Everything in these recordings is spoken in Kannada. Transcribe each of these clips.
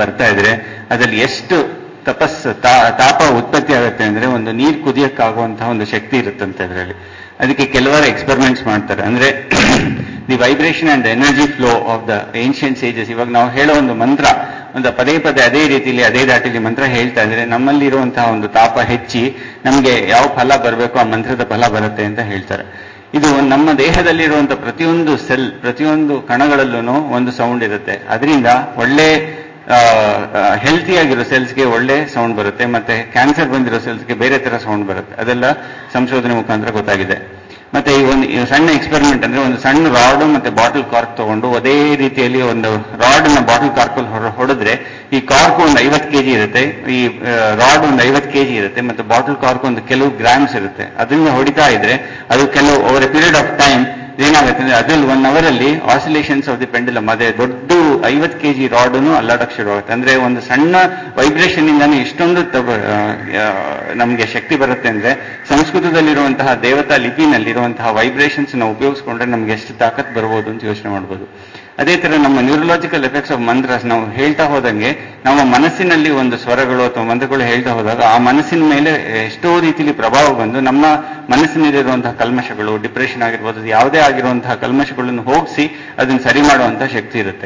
ಬರ್ತಾ ಇದ್ರೆ ಅದ್ರಲ್ಲಿ ಎಷ್ಟು ತಾಪ ಉತ್ಪತ್ತಿ ಆಗುತ್ತೆ ಅಂದ್ರೆ ಒಂದು ನೀರು ಕುದಿಯಕ್ಕಾಗುವಂತಹ ಒಂದು ಶಕ್ತಿ ಇರುತ್ತಂತೆ ಅದರಲ್ಲಿ. ಅದಕ್ಕೆ ಕೆಲವರು ಎಕ್ಸ್ಪೆರಿಮೆಂಟ್ಸ್ ಮಾಡ್ತಾರೆ. ಅಂದ್ರೆ the vibration and energy flow of the ancient sages. ಇವಾಗ ನಾವು ಹೇಳೋ ಒಂದು ಮಂತ್ರ ಒಂದು ಪದೇ ಅದೇ ರೀತಿಯಲ್ಲಿ ಅದೇ ದಾಟಿಲಿ ಮಂತ್ರ ಹೇಳ್ತಾ ಇದ್ರೆ ನಮ್ಮಲ್ಲಿರುವಂತಹ ಒಂದು ತಾಪ ಹೆಚ್ಚಿ ನಮಗೆ ಯಾವ ಫಲ ಬರಬೇಕು ಆ ಮಂತ್ರದ ಫಲ ಬರುತ್ತೆ ಅಂತ ಹೇಳ್ತಾರೆ. ಇದು ನಮ್ಮ ದೇಹದಲ್ಲಿರುವಂತಹ ಪ್ರತಿಯೊಂದು ಸೆಲ್, ಪ್ರತಿಯೊಂದು ಕಣಗಳಲ್ಲೂ ಒಂದು ಸೌಂಡ್ ಇರುತ್ತೆ. ಅದರಿಂದ ಒಳ್ಳೆ ಹೆಲ್ತಿಯಾಗಿರೋ ಸೆಲ್ಸ್ಗೆ ಒಳ್ಳೆ ಸೌಂಡ್ ಬರುತ್ತೆ, ಮತ್ತೆ ಕ್ಯಾನ್ಸರ್ ಬಂದಿರೋ ಸೆಲ್ಸ್ಗೆ ಬೇರೆ ತರ ಸೌಂಡ್ ಬರುತ್ತೆ. ಅದೆಲ್ಲ ಸಂಶೋಧನೆ ಮುಖಾಂತರ ಗೊತ್ತಾಗಿದೆ. ಮತ್ತೆ ಈ ಒಂದು ಸಣ್ಣ ಎಕ್ಸ್ಪೆರಿಮೆಂಟ್ ಅಂದ್ರೆ ಒಂದು ಸಣ್ಣ ರಾಡ್ ಮತ್ತೆ ಬಾಟಲ್ ಕಾರ್ಕ್ ತಗೊಂಡು ಅದೇ ರೀತಿಯಲ್ಲಿ ಒಂದು ರಾಡ್ ನ ಬಾಟಲ್ ಕಾರ್ಕ್ ಹೊಡೆದ್ರೆ ಈ ಕಾರ್ಕ್ ಒಂದು 50 kg ಇರುತ್ತೆ, ಈ ರಾಡ್ ಒಂದು 50 kg ಇರುತ್ತೆ, ಮತ್ತೆ ಬಾಟಲ್ ಕಾರ್ಕ್ ಒಂದು ಕೆಲವು ಗ್ರಾಮ್ಸ್ ಇರುತ್ತೆ. ಅದರಿಂದ ಹೊಡಿತಾ ಇದ್ರೆ ಅದು ಕೆಲವು over a period of time ಏನಾಗುತ್ತೆ ಅಂದ್ರೆ ಅದ್ರಲ್ಲಿ 1 hour ಅಲ್ಲಿ ಆಸಿಲೇಷನ್ಸ್ ಆಫ್ ದಿ ಪೆಂಡುಲಮ್, ಅದೇ ದೊಡ್ಡ 50 kg ರಾಡ್ನು ಅಲ್ಲಾಡಕ್ ಶುರು ಆಗುತ್ತೆ. ಅಂದ್ರೆ ಒಂದು ಸಣ್ಣ ವೈಬ್ರೇಷನ್ ಇಂದಾನೆ ಇಷ್ಟೊಂದು ನಮಗೆ ಶಕ್ತಿ ಬರುತ್ತೆ. ಅಂದ್ರೆ ಸಂಸ್ಕೃತದಲ್ಲಿರುವಂತಹ ದೇವತಾ ಲಿಪಿನಲ್ಲಿರುವಂತಹ ವೈಬ್ರೇಷನ್ಸ್ ನ ಉಪಯೋಗಿಸ್ಕೊಂಡ್ರೆ ನಮ್ಗೆ ಎಷ್ಟು ತಾಕತ್ ಬರ್ಬೋದು ಅಂತ ಯೋಚನೆ ಮಾಡ್ಬೋದು. ಅದೇ ತರ ನಮ್ಮ ನ್ಯೂರಲಾಜಿಕಲ್ ಎಫೆಕ್ಟ್ಸ್ ಆಫ್ ಮಂತ್ರಸ್ ನಾವು ಹೇಳ್ತಾ ಹೋದಂಗೆ ನಮ್ಮ ಮನಸ್ಸಿನಲ್ಲಿ ಒಂದು ಸ್ವರಗಳು ಅಥವಾ ಮಂತ್ರಗಳು ಹೇಳ್ತಾ ಹೋದಾಗ ಆ ಮನಸ್ಸಿನ ಮೇಲೆ ಎಷ್ಟೋ ರೀತಿಯಲ್ಲಿ ಪ್ರಭಾವ ಬಂದು ನಮ್ಮ ಮನಸ್ಸಿನಲ್ಲಿರುವಂತಹ ಕಲ್ಮಶಗಳು, ಡಿಪ್ರೆಷನ್ ಆಗಿರ್ಬೋದು, ಯಾವುದೇ ಆಗಿರುವಂತಹ ಕಲ್ಮಶಗಳನ್ನು ಹೋಗಿಸಿ ಅದನ್ನು ಸರಿ ಮಾಡುವಂತಹ ಶಕ್ತಿ ಇರುತ್ತೆ.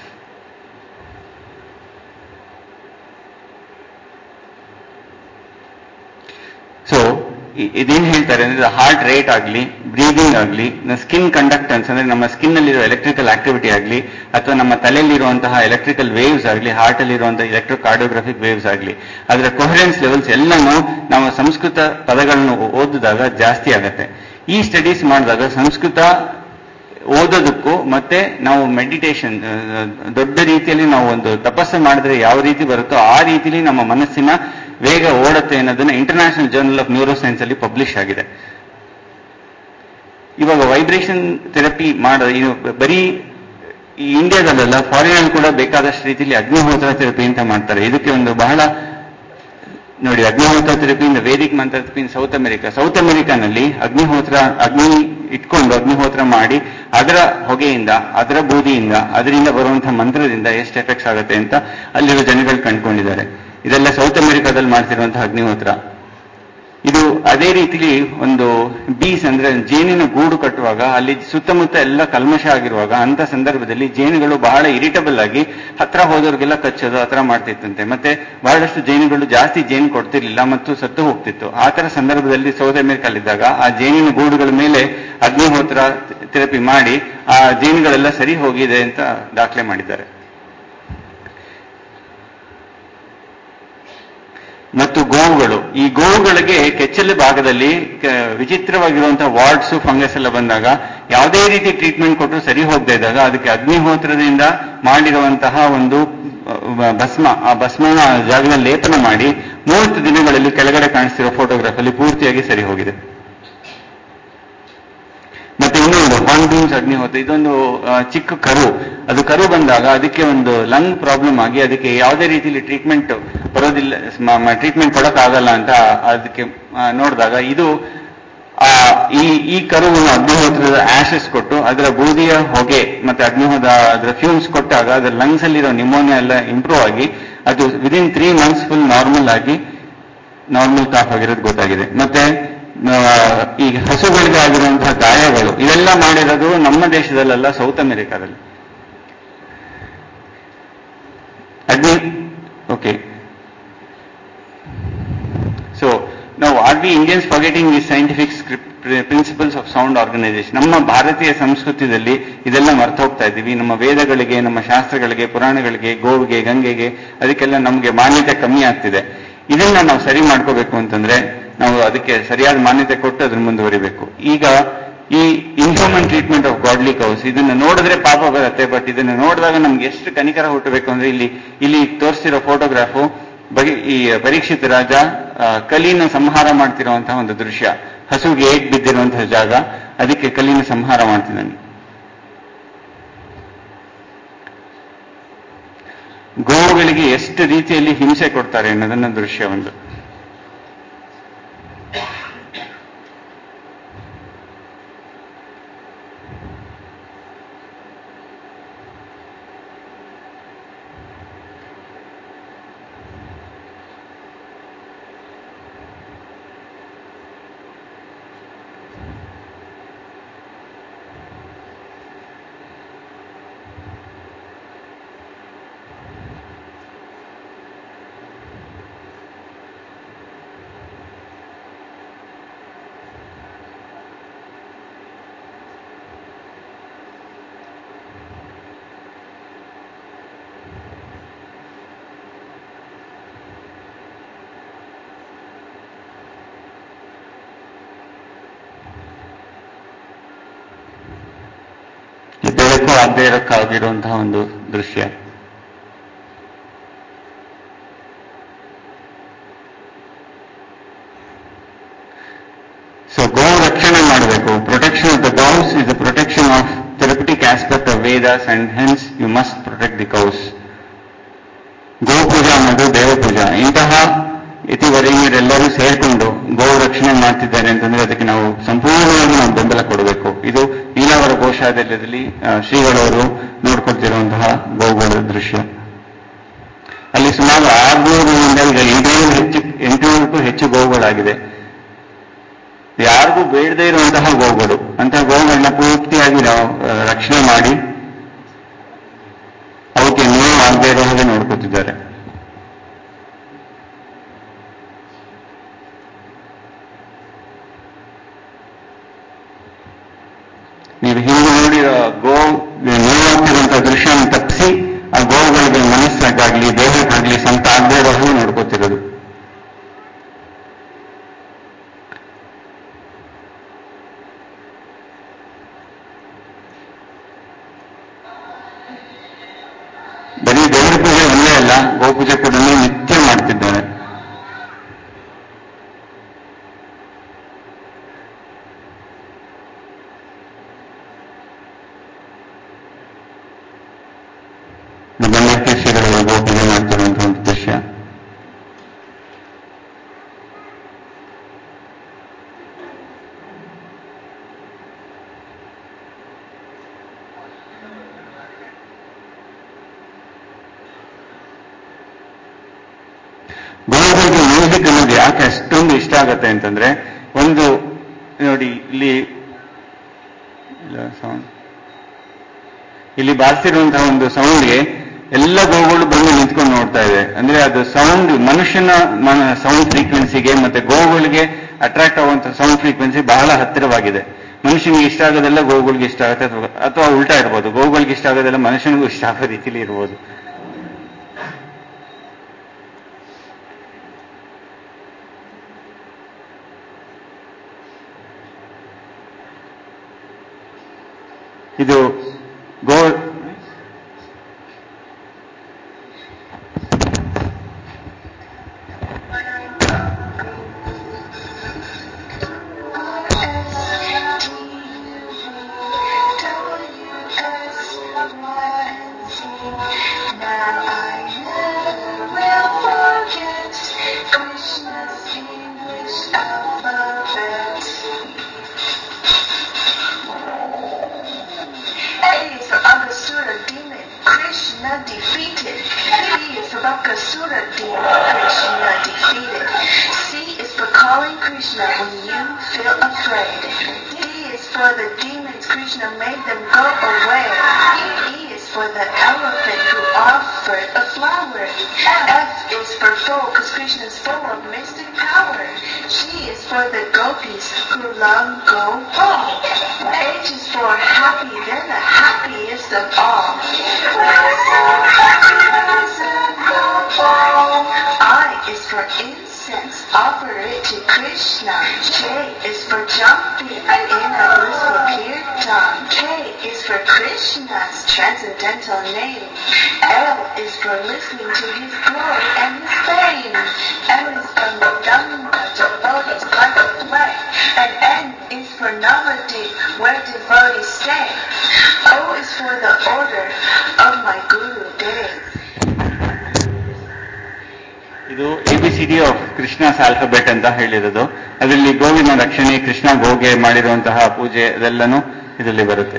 ಸೊ ಇದೇನ್ ಹೇಳ್ತಾರೆ ಅಂದ್ರೆ ಹಾರ್ಟ್ ರೇಟ್ ಆಗಲಿ, ಬ್ರೀದಿಂಗ್ ಆಗಲಿ, ಸ್ಕಿನ್ ಕಂಡಕ್ಟೆನ್ಸ್ ಅಂದ್ರೆ ನಮ್ಮ ಸ್ಕಿನ್ ಅಲ್ಲಿರೋ ಎಲೆಕ್ಟ್ರಿಕಲ್ ಆಕ್ಟಿವಿಟಿ ಆಗಲಿ, ಅಥವಾ ನಮ್ಮ ತಲೆಯಲ್ಲಿರುವಂತಹ ಎಲೆಕ್ಟ್ರಿಕಲ್ ವೇವ್ಸ್ ಆಗಲಿ, ಹಾರ್ಟ್ ಅಲ್ಲಿರುವಂತಹ ಎಲೆಕ್ಟ್ರೋಕಾರ್ಡಿಯೋಗ್ರಾಫಿಕ್ ವೇವ್ಸ್ ಆಗಲಿ, ಅದರ ಕೊಹರೆನ್ಸ್ ಲೆವೆಲ್ಸ್ ಎಲ್ಲನೂ ನಾವು ಸಂಸ್ಕೃತ ಪದಗಳನ್ನು ಓದಿದಾಗ ಜಾಸ್ತಿ ಆಗತ್ತೆ. ಈ ಸ್ಟಡೀಸ್ ಮಾಡಿದಾಗ ಸಂಸ್ಕೃತ ಓದೋದಕ್ಕೂ ಮತ್ತೆ ನಾವು ಮೆಡಿಟೇಷನ್ ದೊಡ್ಡ ರೀತಿಯಲ್ಲಿ ನಾವು ಒಂದು ತಪಸ್ಸು ಮಾಡಿದ್ರೆ ಯಾವ ರೀತಿ ಬರುತ್ತೋ ಆ ರೀತಿಯಲ್ಲಿ ನಮ್ಮ ಮನಸ್ಸಿನ ವೇಗ ಓಡುತ್ತೆ ಅನ್ನೋದನ್ನ international journal of neuroscience ಅಲ್ಲಿ ಪಬ್ಲಿಷ್ ಆಗಿದೆ. ಇವಾಗ ವೈಬ್ರೇಷನ್ ಥೆರಪಿ ಇದು ಬರೀ ಈ ಇಂಡಿಯಾದಲ್ಲೆಲ್ಲ ಫಾರಿನ್ ಕೂಡ ಬೇಕಾದಷ್ಟು ರೀತಿಯಲ್ಲಿ ಅಗ್ನಿಹೋತ್ರ ಥೆರಪಿ ಅಂತ ಮಾಡ್ತಾರೆ. ಇದಕ್ಕೆ ಒಂದು ಬಹಳ ನೋಡಿ, ಅಗ್ನಿಹೋತ್ರ ಥೆರಪಿ ಇಂದ Vedic mantra therapy in south ಅಮೆರಿಕಾನಲ್ಲಿ ಅಗ್ನಿ ಇಟ್ಕೊಂಡು ಅಗ್ನಿಹೋತ್ರ ಮಾಡಿ ಅದರ ಹೊಗೆಯಿಂದ, ಅದರ ಬೂದಿಯಿಂದ, ಅದರಿಂದ ಬರುವಂತಹ ಮಂತ್ರದಿಂದ ಎಷ್ಟು ಎಫೆಕ್ಟ್ಸ್ ಆಗುತ್ತೆ ಅಂತ ಅಲ್ಲಿರೋ ಜನಗಳು ಕಂಡುಕೊಂಡಿದ್ದಾರೆ. ಇದೆಲ್ಲ ಸೌತ್ ಅಮೆರಿಕಾದಲ್ಲಿ ಮಾಡ್ತಿರುವಂತಹ ಅಗ್ನಿಹೋತ್ರ. ಇದು ಅದೇ ರೀತಿಲಿ ಒಂದು ಬೀಸ್ ಅಂದ್ರೆ ಜೇನಿನ ಗೂಡು ಕಟ್ಟುವಾಗ ಅಲ್ಲಿ ಸುತ್ತಮುತ್ತ ಎಲ್ಲ ಕಲ್ಮಶ ಆಗಿರುವಾಗ ಅಂತ ಸಂದರ್ಭದಲ್ಲಿ ಜೇನುಗಳು ಬಹಳ ಇರಿಟಬಲ್ ಆಗಿ ಹತ್ರ ಹೋದವ್ರಿಗೆಲ್ಲ ಕಚ್ಚೋದು ಆ ತರ ಮಾಡ್ತಿತ್ತಂತೆ. ಮತ್ತೆ ಬಹಳಷ್ಟು ಜೇನುಗಳು ಜಾಸ್ತಿ ಜೇನು ಕೊಡ್ತಿರ್ಲಿಲ್ಲ ಮತ್ತು ಸತ್ತು ಹೋಗ್ತಿತ್ತು. ಆ ತರ ಸಂದರ್ಭದಲ್ಲಿ ಸೌತ್ ಅಮೆರಿಕಲ್ಲಿದ್ದಾಗ ಆ ಜೇನಿನ ಗೂಡುಗಳ ಮೇಲೆ ಅಗ್ನಿಹೋತ್ರ ಥೆರಪಿ ಮಾಡಿ ಆ ಜೇನುಗಳೆಲ್ಲ ಸರಿ ಹೋಗಿದೆ ಅಂತ ದಾಖಲೆ ಮಾಡಿದ್ದಾರೆ. ಮತ್ತು ಈ ಗೋವುಗಳಿಗೆ ಕೆಚ್ಚಲ ಭಾಗದಲ್ಲಿ ವಿಚಿತ್ರವಾಗಿರುವಂತಹ ವಾರ್ಡ್ಸ್, ಫಂಗಸ್ ಎಲ್ಲ ಬಂದಾಗ ಯಾವುದೇ ರೀತಿ ಟ್ರೀಟ್ಮೆಂಟ್ ಕೊಟ್ಟರು ಸರಿ ಹೋಗದೆ ಇದ್ದಾಗ ಅದಕ್ಕೆ ಅಗ್ನಿಹೋತ್ರದಿಂದ ಮಾಡಿರುವಂತಹ ಒಂದು ಭಸ್ಮ, ಆ ಭಸ್ಮನ ಜಾಗದಲ್ಲಿ ಲೇಪನ ಮಾಡಿ 30 ದಿನಗಳಲ್ಲಿ ಕೆಳಗಡೆ ಕಾಣಿಸ್ತಿರೋ ಫೋಟೋಗ್ರಾಫ್ ಅಲ್ಲಿ ಪೂರ್ತಿಯಾಗಿ ಸರಿ ಹೋಗಿದೆ. ಮತ್ತೆ ಇನ್ನೊಂದು ಹಾರ್ನ್ಬೀನ್ಸ್ ಅಗ್ನಿಹೋತ್ರ, ಇದೊಂದು ಚಿಕ್ಕ ಕರು ಬಂದಾಗ ಅದಕ್ಕೆ ಒಂದು ಲಂಗ್ ಪ್ರಾಬ್ಲಮ್ ಆಗಿ ಅದಕ್ಕೆ ಯಾವುದೇ ರೀತಿಯಲ್ಲಿ ಟ್ರೀಟ್ಮೆಂಟ್ ಬರೋದಿಲ್ಲ, ಟ್ರೀಟ್ಮೆಂಟ್ ಕೊಡಕ್ಕಾಗಲ್ಲ ಅಂತ ಅದಕ್ಕೆ ನೋಡಿದಾಗ ಇದು ಈ ಕರುವನ್ನು ಅಗ್ನಿಹೋತ್ರದ ಆಶಸ್ ಕೊಟ್ಟು ಅದರ ಬೂದಿಯ ಹೊಗೆ ಮತ್ತೆ ಅಗ್ನಿಹೋತ್ರ ಅದರ ಫ್ಯೂಮ್ಸ್ ಕೊಟ್ಟಾಗ ಅದರ ಲಂಗ್ಸ್ ಅಲ್ಲಿರೋ ನಿಮೋನಿಯಾ ಎಲ್ಲ ಇಂಪ್ರೂವ್ ಆಗಿ ಅದು within 3 months full normal cough ಆಗಿರೋದು ಗೊತ್ತಾಗಿದೆ. ಮತ್ತೆ ಈ ಹಸುಗಳಿಗೆ ಆಗಿರುವಂತಹ ಗಾಯಗಳು ಇವೆಲ್ಲ ಮಾಡಿರೋದು ನಮ್ಮ ದೇಶದಲ್ಲೆಲ್ಲ ಸೌತ್ ಅಮೆರಿಕಾದಲ್ಲಿ. ಓಕೆ, ಸೊ ನಾವು are we Indians forgetting the scientific principles of sound organisation. ನಮ್ಮ ಭಾರತೀಯ ಸಂಸ್ಕೃತಿಯಲ್ಲಿ ಇದೆಲ್ಲ ಮರ್ತು ಹೋಗ್ತಾ ಇದ್ದೀವಿ. ನಮ್ಮ ವೇದಗಳಿಗೆ, ನಮ್ಮ ಶಾಸ್ತ್ರಗಳಿಗೆ, ಪುರಾಣಗಳಿಗೆ, ಗೋವಿಗೆ, ಗಂಗೆಗೆ ಅದಕ್ಕೆಲ್ಲ ನಮಗೆ ಮಾನ್ಯತೆ ಕಮ್ಮಿ ಆಗ್ತಿದೆ. ಇದನ್ನ ನಾವು ಸರಿ ಮಾಡ್ಕೋಬೇಕು ಅಂತಂದ್ರೆ ನಾವು ಅದಕ್ಕೆ ಸರಿಯಾದ ಮಾನ್ಯತೆ ಕೊಟ್ಟು ಅದನ್ನ ಮುಂದುವರಿಬೇಕು. ಈಗ ಈ inhuman treatment of godly cows ಇದನ್ನ ನೋಡಿದ್ರೆ ಪಾಪ ಬರುತ್ತೆ, ಬಟ್ ಇದನ್ನ ನೋಡಿದಾಗ ನಮ್ಗೆ ಎಷ್ಟು ಕನಿಕರ ಹುಟ್ಟಬೇಕು ಅಂದ್ರೆ ಇಲ್ಲಿ ತೋರಿಸಿರೋ ಫೋಟೋಗ್ರಾಫು ಈ ಪರೀಕ್ಷಿತ ರಾಜ ಕಲಿನ ಸಂಹಾರ ಮಾಡ್ತಿರುವಂತಹ ಒಂದು ದೃಶ್ಯ. ಹಸುಗೆ ಏಟ್ ಬಿದ್ದಿರುವಂತಹ ಜಾಗ, ಅದಕ್ಕೆ ಕಲಿನ ಸಂಹಾರ ಮಾಡ್ತಿದ್ದಾನೆ. ಗೋವುಗಳಿಗೆ ಎಷ್ಟು ರೀತಿಯಲ್ಲಿ ಹಿಂಸೆ ಕೊಡ್ತಾರೆ ಅನ್ನೋದನ್ನ ದೃಶ್ಯ ಒಂದು. ಹೇಳಕ್ಕೂ ಆಗದೆ ಇರೋಕ್ಕಾಗಿರುವಂತಹ ಒಂದು ದೃಶ್ಯ. ಸೊ ಗೋ ರಕ್ಷಣೆ ಮಾಡಬೇಕು. Protection of the cows is the protection of therapeutic aspect of Vedas and hence you must protect the cows. ಗೋ ಪೂಜಾ ಅನ್ನೋದು ದೇವ ಪೂಜಾ. ಇಂತಹ ಯತಿವರೇಣ್ಯರೆಲ್ಲರೂ ಸೇರಿಕೊಂಡು ಗೋ ರಕ್ಷಣೆ ಮಾಡ್ತಿದ್ದಾರೆ ಅಂತಂದ್ರೆ ಅದಕ್ಕೆ ನಾವು ಸಂಪೂರ್ಣವಾಗಿ ನಾವು ಬೆಂಬಲ ಕೊಡಬೇಕು. ಇದು ನೀಲಾವರ ಗೋಶಾಲೆಯಲ್ಲಿ ಶ್ರೀಗಳವರು ನೋಡ್ಕೊಳ್ತಿರುವಂತಹ ಗೋಗಳ ದೃಶ್ಯ. ಅಲ್ಲಿ ಸುಮಾರು 600ರಿಂದ ಈಗ 800ಕ್ಕೂ ಹೆಚ್ಚು ಗೋಗಳಾಗಿದೆ. ಯಾರಿಗೂ ಬೇಡದೇ ಇರುವಂತಹ ಗೋಗಳು, ಅಂತಹ ಗೋಗಳನ್ನ ಪೂರ್ತಿಯಾಗಿ ನಾವು ರಕ್ಷಣೆ ಮಾಡಿ ಅವಕ್ಕೆ ನೋವು ಆಗದೆ ಇರೋ ಹಾಗೆ ನೋಡ್ಕೊತಿದ್ದಾರೆ. ನೀವು ಹಿಂದೆ ನೋಡಿರೋ ಗೋ ನೋವಾಗ್ತಿರುವಂತಹ ದೃಶ್ಯನ ತಪ್ಪಿಸಿ ಆ ಗೋವುಗಳಿಗೆ ಮನಸ್ಸಾಗಲಿ ದೇಹಕ್ಕಾಗ್ಲಿ ಸಂತ ಆಗದೆ ಇರೋ ಹಾಗೆ ನೋಡ್ಕೊತಿರೋದು. ಬರೀ ದೇವರ ಪೂಜೆ ಒಂದೇ ಅಲ್ಲ, ಗೋಪೂಜೆ ಕೂಡ ನಿತ್ಯ ಮಾಡ್ತಿದ್ದಾರೆ. ಗಂಡಕ್ಕೆ ಶ್ರೀಗಳು ಗೋಪೂಜೆ ಮಾಡ್ತಿರುವಂತಹ ಒಂದು ದೃಶ್ಯ. ಗೋವುಗಳಿಗೆ ಮ್ಯೂಸಿಕ್ ಅನ್ನೋದು ಯಾಕೆ ಅಷ್ಟೊಂದು ಇಷ್ಟ ಆಗತ್ತೆ ಅಂತಂದ್ರೆ, ಒಂದು ನೋಡಿ ಇಲ್ಲಿ ಬಾರಿಸಿರುವಂತಹ ಒಂದು ಸೌಂಡ್ಗೆ ಎಲ್ಲ ಗೋವುಗಳು ಬಂದು ನಿಂತ್ಕೊಂಡು ನೋಡ್ತಾ ಇದೆ. ಅಂದ್ರೆ ಅದು ಸೌಂಡ್ ಮನುಷ್ಯನ ಸೌಂಡ್ ಫ್ರೀಕ್ವೆನ್ಸಿಗೆ ಮತ್ತೆ ಗೋವುಗಳಿಗೆ ಅಟ್ರಾಕ್ಟ್ ಆಗುವಂತಹ ಸೌಂಡ್ ಫ್ರೀಕ್ವೆನ್ಸಿ ಬಹಳ ಹತ್ತಿರವಾಗಿದೆ. ಮನುಷ್ಯನಿಗೆ ಇಷ್ಟ ಆಗೋದೆಲ್ಲ ಗೋವುಗಳಿಗೆ ಇಷ್ಟ ಆಗುತ್ತೆ, ಅಥವಾ ಉಲ್ಟಾ ಇರ್ಬೋದು, ಗೋವುಗಳಿಗೆ ಇಷ್ಟ ಆಗೋದೆಲ್ಲ ಮನುಷ್ಯನಿಗೂ ಇಷ್ಟ ಆಗೋ ರೀತಿಲಿ ಇರ್ಬೋದು. ಇದು ಗೋ defeated. B is for Bakasura demon, Krishna defeated. C is for calling Krishna when you feel afraid. D is for the demons, Krishna made them go away. E is for the elephant who offered a flower. F is for full, because Krishna is full of mystic power. G is for the gopis who love Gopal. H is for happy, they're the happiest of all. I is for incense, offer it to Krishna. J is for jumping in a blissful kirtan. K is for Krishna's transcendental name. L is for listening to his glory and his fame. M is for Nanda, devotees like a flame. And N is for Navadip, where devotees stay. O is for the order of my Guru Dev. ಇದು ABCD ಆಫ್ ಕೃಷ್ಣಾಸ್ ಆಲ್ಫಾಬೆಟ್ ಅಂತ ಹೇಳಿರೋದು. ಅದರಲ್ಲಿ ಗೋವಿನ ರಕ್ಷಣೆ, ಕೃಷ್ಣ ಗೋಗೆ ಮಾಡಿರುವಂತಹ ಪೂಜೆ ಅದೆಲ್ಲನೂ ಇದರಲ್ಲಿ ಬರುತ್ತೆ.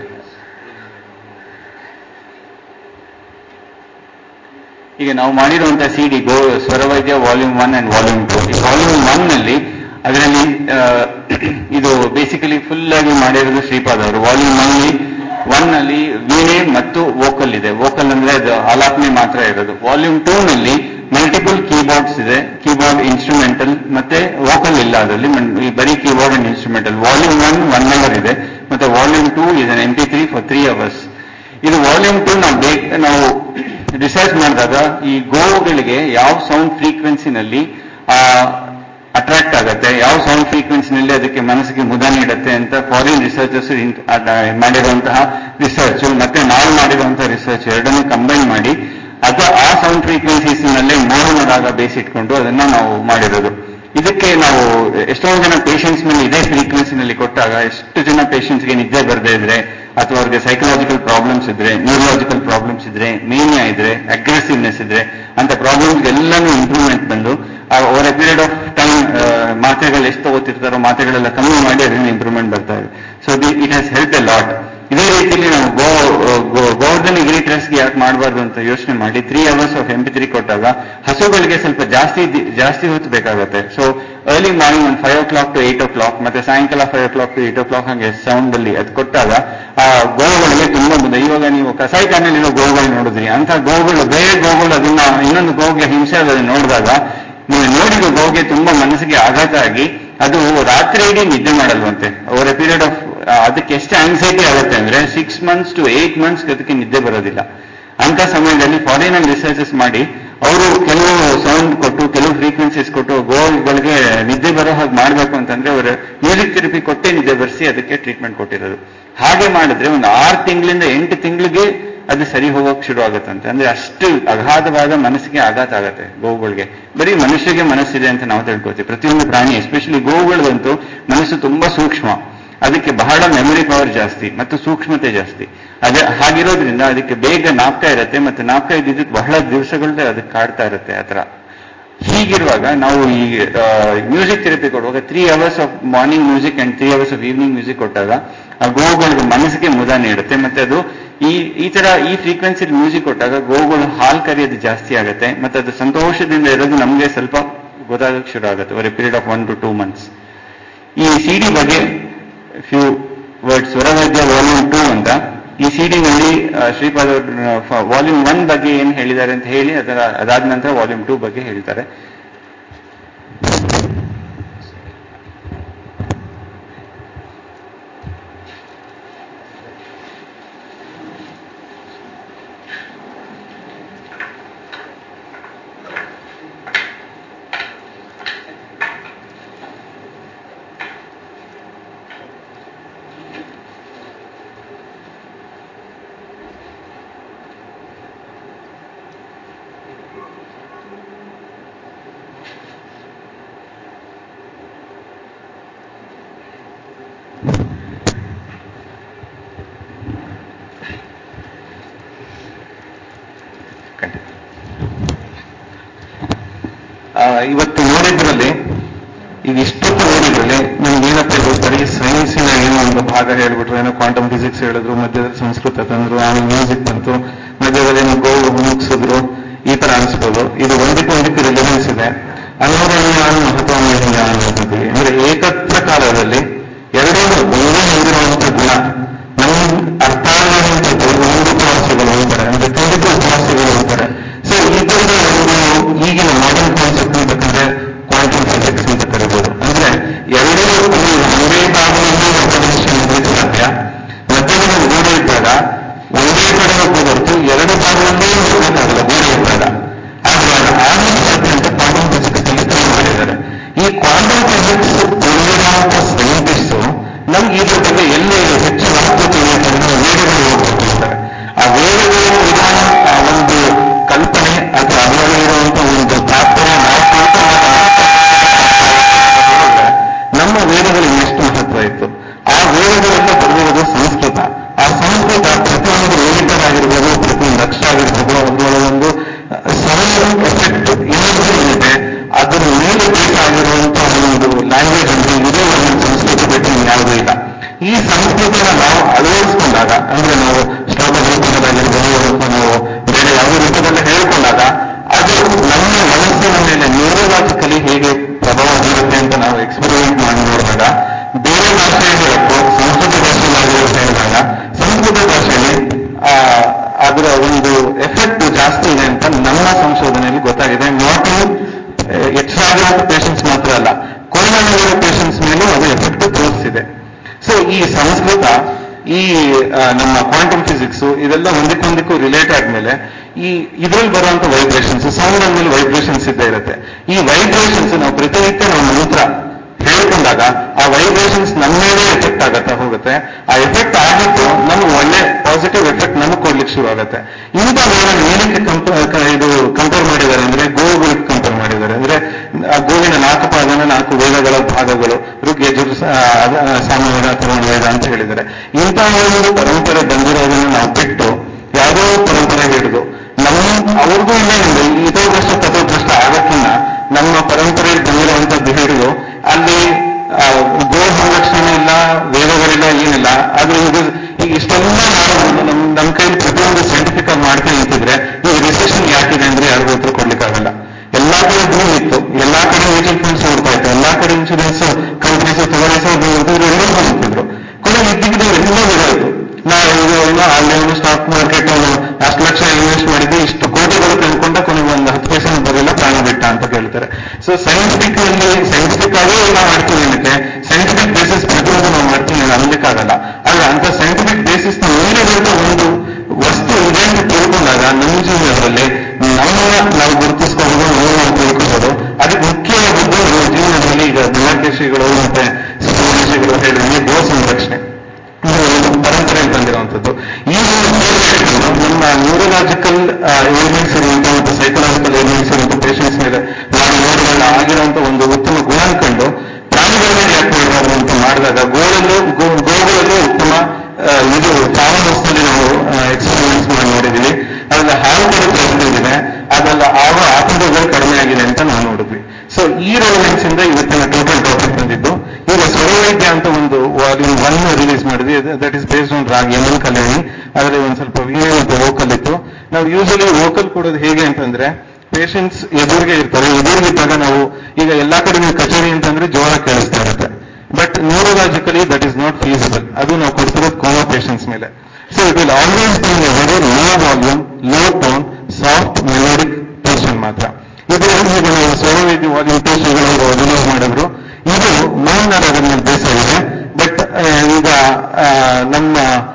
ಈಗ ನಾವು ಮಾಡಿರುವಂತಹ CD ಗೋ ಸ್ವರವೈದ್ಯ ವಾಲ್ಯೂಮ್ 1 ಅಂಡ್ ವಾಲ್ಯೂಮ್ 2. ಈ ವಾಲ್ಯೂಮ್ 1 ನಲ್ಲಿ ಅದರಲ್ಲಿ ಇದು ಬೇಸಿಕಲಿ ಫುಲ್ ಆಗಿ ಮಾಡಿರೋದು ಶ್ರೀಪಾದ್ ಅವರು. ವಾಲ್ಯೂಮ್ 1 ನಲ್ಲಿ ವೀಣೆ ಮತ್ತು ವೋಕಲ್ ಇದೆ. ವೋಕಲ್ ಅಂದ್ರೆ ಅದು ಆಲಾಪನೆ ಮಾತ್ರ ಇರೋದು. ವಾಲ್ಯೂಮ್ 2 ನಲ್ಲಿ ಮಲ್ಟಿಪಲ್ ಕೀಬೋರ್ಡ್ಸ್ ಇದೆ, ಕೀಬೋರ್ಡ್ ಇನ್ಸ್ಟ್ರೂಮೆಂಟಲ್ ಮತ್ತೆ ವೋಕಲ್ ಇಲ್ಲ ಅದರಲ್ಲಿ, ಬರೀ keyboard and instrumental. Volume 1 hour ಇದೆ, ಮತ್ತೆ volume 2 is an MP3 for 3 hours. ಇದು ವಾಲ್ಯೂಮ್ 2 ನಾವು ರಿಸರ್ಚ್ ಮಾಡಿದಾಗ ಈ ಗೋವುಗಳಿಗೆ ಯಾವ ಸೌಂಡ್ ಫ್ರೀಕ್ವೆನ್ಸಿನಲ್ಲಿ ಅಟ್ರಾಕ್ಟ್ ಆಗುತ್ತೆ, ಯಾವ ಸೌಂಡ್ ಫ್ರೀಕ್ವೆನ್ಸಿನಲ್ಲಿ ಅದಕ್ಕೆ ಮನಸ್ಸಿಗೆ ಮುದ ನೀಡುತ್ತೆ ಅಂತ ಫಾರಿನ್ ರಿಸರ್ಚರ್ಸ್ ಮಾಡಿರುವಂತಹ ರಿಸರ್ಚ್ ಮತ್ತೆ ನಾವು ಮಾಡಿರುವಂತಹ ರಿಸರ್ಚ್ ಎರಡನ್ನೂ ಕಂಬೈನ್ ಮಾಡಿ ಆ ಸೌಂಡ್ ಫ್ರೀಕ್ವೆನ್ಸೀಸ್ನಲ್ಲೇ ಮೋಹನ ರಾಗ ಬೇಸಿಟ್ಕೊಂಡು ಅದನ್ನ ನಾವು ಮಾಡಿರೋದು. ಇದಕ್ಕೆ ನಾವು ಎಷ್ಟೊಂದು ಜನ ಪೇಷಂಟ್ಸ್ ಮೇಲೆ ಇದೇ ಫ್ರೀಕ್ವೆನ್ಸಿನಲ್ಲಿ ಕೊಟ್ಟಾಗ ಎಷ್ಟು ಜನ ಪೇಷಂಟ್ಸ್ಗೆ ನಿದ್ದೆ ಬರದೇ ಇದ್ರೆ ಅಥವಾ ಅವ್ರಿಗೆ ಸೈಕಲಾಜಿಕಲ್ ಪ್ರಾಬ್ಲಮ್ಸ್ ಇದ್ರೆ, ನ್ಯೂರಲಾಜಿಕಲ್ ಪ್ರಾಬ್ಲಮ್ಸ್ ಇದ್ರೆ, ಮೇನಿಯಾ ಇದ್ರೆ, ಅಗ್ರೆಸಿವ್ನೆಸ್ ಇದ್ರೆ ಅಂತ ಪ್ರಾಬ್ಲಮ್ಸ್ ಎಲ್ಲನೂ ಇಂಪ್ರೂವ್ಮೆಂಟ್ ಬಂದು over a period of time ಮಾತ್ರೆಗಳು ಎಷ್ಟು ತಗೋತಿರ್ತಾರೋ ಮಾತ್ರೆಗಳೆಲ್ಲ ಕಮ್ಮಿ ಮಾಡಿ ಅದರಿಂದ ಇಂಪ್ರೂವ್ಮೆಂಟ್ ಬರ್ತಾ ಇದೆ. So it has help a lot. ಇದೇ ರೀತಿಯಲ್ಲಿ ನಾವು ಗೋವರ್ಧನ ಗಿರಿ ಟ್ರಸ್ಟ್ಗೆ ಯಾಕೆ ಮಾಡಬಾರ್ದು ಅಂತ ಯೋಚನೆ ಮಾಡಿ 3 hours ಆಫ್ MP3 ಕೊಟ್ಟಾಗ ಹಸುಗಳಿಗೆ ಸ್ವಲ್ಪ ಜಾಸ್ತಿ ಹೊತ್ತು ಬೇಕಾಗುತ್ತೆ. ಸೊ ಅರ್ಲಿ ಮಾರ್ನಿಂಗ್ ಒಂದು 5 o'clock to 8 o'clock ಮತ್ತೆ ಸಾಯಂಕಾಲ 5 o'clock to 8 o'clock ಹಾಗೆ ಸೌಂಡ್ ಅಲ್ಲಿ ಅದು ಕೊಟ್ಟಾಗ ಆ ಗೋವುಗಳಿಗೆ ತುಂಬಾ ಮುಂದೆ. ಇವಾಗ ನೀವು ಕಸಾಯಿಖಾನೆಯಲ್ಲಿರೋ ಗೋವುಗಳು ನೋಡಿದ್ರಿ, ಅಂತ ಗೋವುಗಳು ಬೇರೆ ಗೋವುಗಳು ಅದನ್ನ ಇನ್ನೊಂದು ಗೋವಿಗೆ ಹಿಂಸೆ ಆಗೋದನ್ನ ನೋಡಿದಾಗ ನೀವು ನೋಡಿದ ಗೋವಿಗೆ ತುಂಬಾ ಮನಸ್ಸಿಗೆ ಆಘಾತ ಆಗಿ ಅದು ರಾತ್ರಿ ಇಡೀ ನಿದ್ದೆ ಮಾಡಲ್ವಂತೆ. ಓವರ್ ಎ ಪೀರಿಯಡ್ ಆಫ್ ಅದಕ್ಕೆ ಎಷ್ಟು ಆಂಗ್ಸೈಟಿ ಆಗುತ್ತೆ ಅಂದ್ರೆ 6 months to 8 months ಅದಕ್ಕೆ ನಿದ್ದೆ ಬರೋದಿಲ್ಲ. ಅಂತ ಸಮಯದಲ್ಲಿ ಫಾರಿನ್ ರಿಸರ್ಚಸ್ ಮಾಡಿ ಅವರು ಕೆಲವು ಸೌಂಡ್ ಕೊಟ್ಟು ಕೆಲವು ಫ್ರೀಕ್ವೆನ್ಸೀಸ್ ಕೊಟ್ಟು ಗೋವುಗಳಿಗೆ ನಿದ್ದೆ ಬರೋ ಹಾಗೆ ಮಾಡಬೇಕು ಅಂತಂದ್ರೆ ಅವರು ಮ್ಯೂಸಿಕ್ ಥೆರಪಿ ಕೊಟ್ಟೆ ನಿದ್ದೆ ಬರೆಸಿ ಅದಕ್ಕೆ ಟ್ರೀಟ್ಮೆಂಟ್ ಕೊಟ್ಟಿರೋದು. ಹಾಗೆ ಮಾಡಿದ್ರೆ ಒಂದು 6 ತಿಂಗಳಿಂದ 8 ತಿಂಗಳಿಗೆ ಅದು ಸರಿ ಹೋಗೋಕೆ ಶುರು ಆಗುತ್ತಂತೆ. ಅಂದ್ರೆ ಅಷ್ಟು ಅಗಾಧವಾದ ಮನಸ್ಸಿಗೆ ಆಘಾತ ಆಗತ್ತೆ ಗೋವುಗಳಿಗೆ. ಬರೀ ಮನುಷ್ಯರಿಗೆ ಮನಸ್ಸಿದೆ ಅಂತ ನಾವು ತಿಳ್ಕೊತೀವಿ. ಪ್ರತಿಯೊಂದು ಪ್ರಾಣಿ ಎಸ್ಪೆಷಲಿ ಗೋವುಗಳದಂತೂ ಮನಸ್ಸು ತುಂಬಾ ಸೂಕ್ಷ್ಮ, ಅದಕ್ಕೆ ಬಹಳ ಮೆಮೊರಿ ಪವರ್ ಜಾಸ್ತಿ ಮತ್ತು ಸೂಕ್ಷ್ಮತೆ ಜಾಸ್ತಿ. ಹಾಗಿರೋದ್ರಿಂದ ಅದಕ್ಕೆ ಬೇಗ ಜ್ಞಾಪಕ ಇರುತ್ತೆ, ಮತ್ತೆ ಜ್ಞಾಪಕ ಇದ್ದಿದ್ದಕ್ಕೆ ಬಹಳ ದಿವಸಗಳೇ ಅದಕ್ಕೆ ಕಾಡ್ತಾ ಇರುತ್ತೆ ಆ ಥರ. ಹೀಗಿರುವಾಗ ನಾವು ಈ ಮ್ಯೂಸಿಕ್ ಥೆರಪಿ ಕೊಡುವಾಗ 3 hours of morning music and 3 hours of evening music ಕೊಟ್ಟಾಗ ಆ ಗೋವುಗಳಿಗೆ ಮನಸ್ಸಿಗೆ ಮುದ ನೀಡುತ್ತೆ. ಮತ್ತೆ ಅದು ಈ ತರ ಈ ಫ್ರೀಕ್ವೆನ್ಸಿ ಮ್ಯೂಸಿಕ್ ಕೊಟ್ಟಾಗ ಗೋವುಗಳು ಹಾಲು ಕರೆಯೋದು ಜಾಸ್ತಿ ಆಗುತ್ತೆ, ಮತ್ತೆ ಅದು ಸಂತೋಷದಿಂದ ಇರೋದು ನಮಗೆ ಸ್ವಲ್ಪ ಗೊತ್ತಾಗಕ್ಕೆ ಶುರು ಆಗುತ್ತೆ over a period of 1 to 2 months. ಈ CD ಬಗ್ಗೆ ಫ್ಯೂ ವರ್ಡ್ಸ್. ಸ್ವರವೈದ್ಯ ವಾಲ್ಯೂಮ್ 2 ಅಂತ ಈ CD-ನಲ್ಲಿ ಶ್ರೀಪಾದ್ ವಾಲ್ಯೂಮ್ 1 ಬಗ್ಗೆ ಏನ್ ಹೇಳಿದ್ದಾರೆ ಅಂತ ಹೇಳಿ ಅದಾದ ನಂತರ ವಾಲ್ಯೂಮ್ 2 ಬಗ್ಗೆ ಹೇಳ್ತಾರೆ. ಇವತ್ತು ನೋಡಿದ್ರಲ್ಲಿ ಈಗ ಇಷ್ಟೊತ್ತು ನೋಡಿದ್ರಲ್ಲಿ ನಮ್ಗೆ ಏನಪ್ಪ ಬರೀ ಸೈನ್ಸಿನ ಏನೋ ಒಂದು ಭಾಗ ಹೇಳ್ಬಿಟ್ರು, ಏನೋ ಕ್ವಾಂಟಮ್ ಫಿಸಿಕ್ಸ್ ಹೇಳಿದ್ರು, ಮಧ್ಯದಲ್ಲಿ ಸಂಸ್ಕೃತ ತಂದ್ರು, ಆಮೇಲೆ ಮ್ಯೂಸಿಕ್ ಬಂತು, ಮಧ್ಯದಲ್ಲಿ ಏನೋ ಗೋವು ಮುಗಿಸಿದ್ರು, ಈ ತರ ಅನ್ಸ್ಬೋದು. ಇದು ಒಂದಕ್ಕೆ ರಿಲೆವೆನ್ಸ್ ಇದೆ. ಅನುರಣನ ಮಹತ್ವಮಯ ಅಂತೀವಿ. ಅಂದ್ರೆ ಏಕತ್ರ ಕಾಲದಲ್ಲಿ ಎರಡೂ ಒಂದೇ ಹೊಂದಿರುವಂತಹ ಗುಣ ನಮ್ಗೆ ಅರ್ಥ ಆಗುವಂಥದ್ದು ಒಂದು ಭಾಷೆಗಳು ಅಂತಾರೆ, ಅಂದ್ರೆ ಖಂಡಿತ ಭಾಷೆಗಳು ಅಂತಾರೆ. ಸೊ ಇದರಿಂದ ಒಂದು ಈಗಿನ ಮಾಡರ್ನ್ ಕಾನ್ಸೆಪ್ಟ್ ಅಂತಕ್ಕಂದ್ರೆ ಕ್ವಾಂಟಮ್ ಫಿಸಿಕ್ಸ್ ಅಂತ ಕರಿಬಹುದು. ಅಂದ್ರೆ ಎರಡೂ ಒಂದೇ ಭಾಗದಲ್ಲಿ ಆಪರೇಷನ್ ಇರಲಿಕ್ಕೆ ಸಾಧ್ಯ. ಮಧ್ಯದಲ್ಲಿ ಗೋಡೆ ಇದ್ದಾಗ ಒಂದೇ ಕಡೆ ಹೋಗೋದು ಎರಡು ಭಾಗವನ್ನೇ ಹೋಗಕ್ಕಾಗಲ್ಲ ಗೋಡೆ ಇದ್ದಾಗ. ಆದ್ರೆ ಆಗಲು ಸಾಧ್ಯ ಅಂತ ಕ್ವಾಂಟಮ್ ಫಿಸಿಕ್ಸ್ ನಲ್ಲಿ ಪ್ರೂವ್ ಮಾಡಿದ್ದಾರೆ. ಈ ಕ್ವಾಂಟಮ್ ಫಿಸಿಕ್ಸ್ ತಿಳಿದಿರುವಂತಹ ಸೈಂಟಿಸ್ಟು ನಮ್ಗೆ ಇದ್ರ ಬಗ್ಗೆ ಎಲ್ಲಿ ಹೆಚ್ಚು ಮಹತ್ವ ತಿಳಿಯುತ್ತೆ ಅಂದ್ರೆ ವೇದಗಳು ಹೋಗ್ತಿರ್ತಾರೆ. ಆ ವೇದಗಳು ಇರುವಂತಹ ಒಂದು ಕಲ್ಪನೆ ಅಥವಾ ಅದರಲ್ಲಿ ಇರುವಂತಹ ಒಂದು ತಾತ್ಪರ್ಯ ನಮ್ಮ ವೇದಗಳಿಗೆ ಎಷ್ಟು ಮಹತ್ವ ಇತ್ತು. ಆ ವೇದಗಳೆಲ್ಲ ಬರೆದಿರೋದು ಸಂಸ್ಕೃತ. ಆ ಸಂಸ್ಕೃತ ಪ್ರತಿಯೊಂದು ಲಿಮಿಟೆಡ್ ಆಗಿರ್ಬೋದು, ಪ್ರತಿಯೊಂದು ಅಕ್ಷರ ಆಗಿರ್ಬೋದು, ಅದರೊಳಗೊಂದು ಸೌಂಡ್ ಎಫೆಕ್ಟ್ ಏನಿದೆ ಅದರ ಮೇಲೆ ಬೇಕಾಗಿರುವಂತಹ ಒಂದು ಲ್ಯಾಂಗ್ವೇಜ್ ಅಂದ್ರೆ ಇದೇ ಒಂದು ಸಂಸ್ಕೃತ ಬಿಟ್ಟು ಯಾವುದೂ ಇಲ್ಲ. ಈ ಸಂಸ್ಕೃತಿನ ನಾವು ಅಳವಡಿಸಿಕೊಂಡಾಗ ಅಂದ್ರೆ ನಾವು ಶ್ಲೋಕ ರೂಪದಲ್ಲಾಗಿರ್ಬೋದು ಅಥವಾ ನಾವು ಬೇರೆ ಯಾವುದೇ ರೂಪದಲ್ಲಿ ಹೇಳ್ಕೊಂಡಾಗ ಅದು ನಮ್ಮ ಮನಸ್ಸಿನ ಮೇಲೆ ನ್ಯೂರೋಲಾಜಿಕಲಿ ಹೇಗೆ ಪ್ರಭಾವ ಬೀರುತ್ತೆ ಅಂತ ನಾವು ಎಕ್ಸ್ಪೆರಿಮೆಂಟ್ ಮಾಡಿ ನೋಡಿದಾಗ ಬೇರೆ ಭಾಷೆಗಳಿಗೂ ಸಂಸ್ಕೃತ ಭಾಷೆಯಲ್ಲಿ ಹೇಳಿದಾಗ ಸಂಸ್ಕೃತ ಭಾಷೆಯಲ್ಲಿ ಅದರ ಒಂದು ಎಫೆಕ್ಟ್ ಜಾಸ್ತಿ ಇದೆ ಅಂತ ನಮ್ಮ ಸಂಶೋಧನೆಯಲ್ಲಿ ಗೊತ್ತಾಗಿದೆ. ನಾಟ್ ಹೆಚ್ಚಾಗಿರೋ ಪೇಷಂಟ್ಸ್ ಮಾತ್ರ ಅಲ್ಲ, ಕೊರೋನಾ ಪೇಷಂಟ್ಸ್ ಮೇಲೂ ಅದು ಎಫೆಕ್ಟ್ ತೋರಿಸಿದೆ. ಸೊ ಈ ಸಂಸ್ಕೃತ ಈ ನಮ್ಮ ಕ್ವಾಂಟಮ್ ಫಿಸಿಕ್ಸ್ ಇದೆಲ್ಲ ಒಂದಕ್ಕೊಂದಕ್ಕೂ ರಿಲೇಟ್ ಆದ್ಮೇಲೆ ಇದ್ರಲ್ಲಿ ಬರುವಂತ ವೈಬ್ರೇಷನ್ಸ್, ಸೌಂಡ್ ಅಂದ್ಮೇಲೆ ವೈಬ್ರೇಷನ್ಸ್ ಇದ್ದೇ ಇರುತ್ತೆ. ಈ ವೈಬ್ರೇಷನ್ಸ್ ನಾವು ಪ್ರತಿನಿತ್ಯ ನಾವು ಮಂತ್ರ ಹೇಳ್ಕೊಂಡಾಗ ಆ ವೈಬ್ರೇಷನ್ಸ್ ನಮ್ಮ ಮೇಲೆ ಎಫೆಕ್ಟ್ ಆಗತ್ತಾ ಹೋಗುತ್ತೆ. ಆ ಎಫೆಕ್ಟ್ ಆಗಿದ್ದು ನಮ್ಗೆ ಒಳ್ಳೆ ಪಾಸಿಟಿವ್ ಎಫೆಕ್ಟ್ ನಮಗೆ ಕೊಡ್ಲಿಕ್ಕೆ ಶುರು ಆಗುತ್ತೆ. ಇಂಥ ಏನಕ್ಕೆ ಇದು ಕಂಪೇರ್ ಮಾಡಿದ್ದಾರೆ ಅಂದ್ರೆ ಗೋವುಗಳಿಗೆ ಕಂಪೇರ್ ಮಾಡಿದ್ದಾರೆ. ಅಂದ್ರೆ ಆ ಗೋವಿನ 4 ಪಾದನ 4 ವೇದಗಳ ಭಾಗಗಳು, ಋಗ್ ಯಜುರ್ ಸಾಮವೇದ ಅಥರ್ವಣ ವೇದ ಅಂತ ಹೇಳಿದ್ದಾರೆ. ಇಂತಹ ಒಂದು ಪರಂಪರೆ ಬಂದಿರೋದನ್ನು ನಾವು ಬಿಟ್ಟು ಯಾವುದೋ ಪರಂಪರೆ ಹಿಡಿದು ಅವ್ರಿಗೂ ಇಲ್ಲ ಇದೋದಷ್ಟು ತತ್ವದೃಷ್ಟ ಆಗಕ್ಕಿನ್ನ ನಮ್ಮ ಪರಂಪರೆಯಲ್ಲಿ ಬಂದಿರುವಂತದ್ದು ಹಿಡಿದು ಅಲ್ಲಿ ಗೋ ಸಂರಕ್ಷಣೆ ಇಲ್ಲ, ವೇದಗಳಿಲ್ಲ, ಏನಿಲ್ಲ. ಆದ್ರೆ ಈಗ ಇಷ್ಟೆಲ್ಲ ಮಾಡೋದು ನಮ್ಮ ಕೈಲಿ ಪ್ರತಿಯೊಂದು ಸೈಂಟಿಫಿಕ್ ಆಗಿ ಮಾಡ್ತಾ ನಿಂತಿದ್ರೆ ಈ ರಿಸೆಷನ್ ಯಾಕಿದೆ ಅಂದ್ರೆ ಯಾರಿಗೂ ಉತ್ತರ ಕೊಡ್ಲಿಕ್ಕಾಗಲ್ಲ. ಎಲ್ಲಾ ಕಡೆ ಭೂಮಿ ಇತ್ತು, ಎಲ್ಲಾ ಕಡೆ ಮ್ಯೂಚುವಲ್ ಫಂಡ್ಸ್ ಓಡ್ತಾ ಇತ್ತು, ಎಲ್ಲಾ ಕಡೆ ಇನ್ಶೂರೆನ್ಸ್ ಕಂಪನೀಸ್ ಎಲ್ಲರೂ ಹೋಗ್ತಿದ್ರು. ಕೊನೆಗೆ ಇದ್ದಿದ್ದವ್ರು ಎಲ್ಲ ಬಿಡಾಯ್ತು. ನಾವು ಅಲ್ಲಿ ಸ್ಟಾಕ್ ಮಾರ್ಕೆಟ್ ಅಷ್ಟು ಲಕ್ಷ ಇನ್ವೆಸ್ಟ್ ಮಾಡಿದ್ವಿ, ಇಷ್ಟು ಕೋಟಿಗಳು ತಂದ್ಕೊಂಡ, ಕೊನೆಗೆ ಒಂದು 10 ಪೈಸೆ ಬರಲಿಲ್ಲ, ಪ್ರಾಣ ಬಿಟ್ಟ ಅಂತ ಕೇಳ್ತಾರೆ. ಸೊ ಸೈಂಟಿಫಿಕ್ ಆಗೇ ನಾವು ಮಾಡ್ತೀವಿ ಏನಕ್ಕೆ, ಸೈಂಟಿಫಿಕ್ ಬೇಸಿಸ್ ಪ್ರತಿಯೊಂದು ನಾವು ಮಾಡ್ತೀವಿ ಅನ್ಲಿಕ್ಕಾಗಲ್ಲ. ಆದ್ರೆ ಅಂತ ಸೈಂಟಿಫಿಕ್ ಬೇಸಿಸ್ ಮೀರಿದಂತ ಒಂದು ವಸ್ತು ಇದೆ ಅಂತ ತಿಳ್ಕೊಂಡಾಗ ನಮ್ಮ ಜೀವನದಲ್ಲಿ ನಮ್ಮನ್ನ ನಾವು ಗುರುತಿಸ್ಕೋಬಹುದು, ನಾವು ತಿಳ್ಕೋಬಹುದು. ಅದಕ್ಕೆ ಮುಖ್ಯವಾದದ್ದು ಜೀವನದಲ್ಲಿ ಈಗ ಶ್ರೀಗಳು ಮತ್ತೆ ಶ್ರೀಗಳು ಹೇಳಿದ್ರೆ ಗೋ ಸಂರಕ್ಷಣೆ ಪರಂಪರೆಯಲ್ಲಿ ಬಂದಿರುವಂತದ್ದು. ಈ ನಮ್ಮ ನ್ಯೂರೋಲಾಜಿಕಲ್ ಎಲಿಮೆಂಟ್ಸ್ ಇರುವಂತಹ ಮತ್ತು ಸೈಕಲಾಜಿಕಲ್ ಎಲಿಮೆಂಟ್ಸ್ ಇರುವಂತಹ ಪೇಷಂಟ್ಸ್ ಮೇಲೆ ನೋಡಿದಾಗ ಆಗಿರುವಂತಹ ಒಂದು ಉತ್ತಮ ಗುಣ ಅನ್ಕೊಂಡು ಪ್ರಾಣಿಗಳ ಮೇಲೆ ಯಾಕೆ ಮಾಡಬಾರ್ದು ಅಂತ ಮಾಡಿದಾಗ ಗೋಗಳಲ್ಲೂ ಉತ್ತಮ ಇದು ಫಾರ್ಮ್ ಹೌಸ್ನಲ್ಲಿ ನಾವು ಎಕ್ಸ್ಪೆರಿಮೆಂಟ್ಸ್ ಮಾಡಿ ನೋಡಿದೀವಿ. ಅದ್ರಲ್ಲಿ ಹಾಲು ಕೂಡ ಇದೆ, ಅದೆಲ್ಲ ಆತಂಕಗಳು ಕಡಿಮೆ ಆಗಿದೆ ಅಂತ ನಾವು ನೋಡಿದ್ವಿ. ಸೊ ಈ ರೆಲೆವೆನ್ಸ್ ಇಂದ ಇವತ್ತಿನ ಟೋಟಲ್ ಟಾಪಿಕ್ ಬಂದಿದ್ದು. ಈಗ ಸ್ವರವೈದ್ಯ ಅಂತ ಒಂದು ವಾಲ್ಯೂಮ್ 1 ರಿಲೀಸ್ ಮಾಡಿದ್ವಿ. That is based on raag M L Kalyani. ಅದರಲ್ಲಿ ಒಂದು ಸ್ವಲ್ಪ ವೀಣೆ ಮತ್ತು ವೋಕಲ್ ಇತ್ತು. ನಾವು ಯೂಶಲಿ ವೋಕಲ್ ಕೊಡೋದು ಹೇಗೆ ಅಂತಂದ್ರೆ ಪೇಷಂಟ್ಸ್ ಎದುರಿಗೆ ಇರ್ತಾರೆ, ಎದುರಿಗಿದ್ದಾಗ ನಾವು ಈಗ ಎಲ್ಲಾ ಕಡೆ ನೀವು ಕಚೇರಿ ಅಂತಂದ್ರೆ ಜೋರ ಕೇಳಿಸ್ತಾ ಇರುತ್ತೆ. But neurologically that is not feasible. ಅದು ನಾವು ಕೊಡ್ತಿರೋದು ಕೋಮಾ ಪೇಷಂಟ್ಸ್ ಮೇಲೆ. So it will always be a very low volume, low tone, soft melodic portion ಮಾತ್ರ. ಇದು ಈಗ ನಾವು ಸ್ವರವೈದ್ಯ ವಾಲ್ಯೂಮ್ ಪೇಷಂಟ್ಗಳು ರಿಲೀಸ್ ಮಾಡಿದ್ರು. ಇದು ಮೈನರ್ ಅದರ ಮೇಲೆ ಬೇಸ್ ಆಗಿದೆ. ಬಟ್ ಈಗ ನಮ್ಮ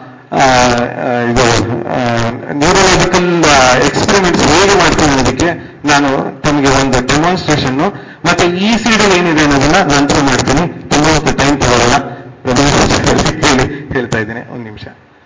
ಇದು ನ್ಯೂರೋಲಾಜಿಕಲ್ ಎಕ್ಸ್ಪೆರಿಮೆಂಟ್ಸ್ ಹೇಗೆ ಮಾಡ್ತೀನಿ ಅನ್ನೋದಕ್ಕೆ ನಾನು ತಮಗೆ ಒಂದು ಡೆಮಾನ್ಸ್ಟ್ರೇಷನ್ ಮತ್ತೆ ಈ ಸಿಡಿ ಏನಿದೆ ಅನ್ನೋದನ್ನ ನಂತರ ಮಾಡ್ತೀನಿ. ತುಂಬ ಹೊತ್ತು ಟೈಮ್ ತಗೊಳ್ಳಲ್ಲ, ಹೇಳ್ತಾ ಇದ್ದೀನಿ. ಒಂದು ನಿಮಿಷ.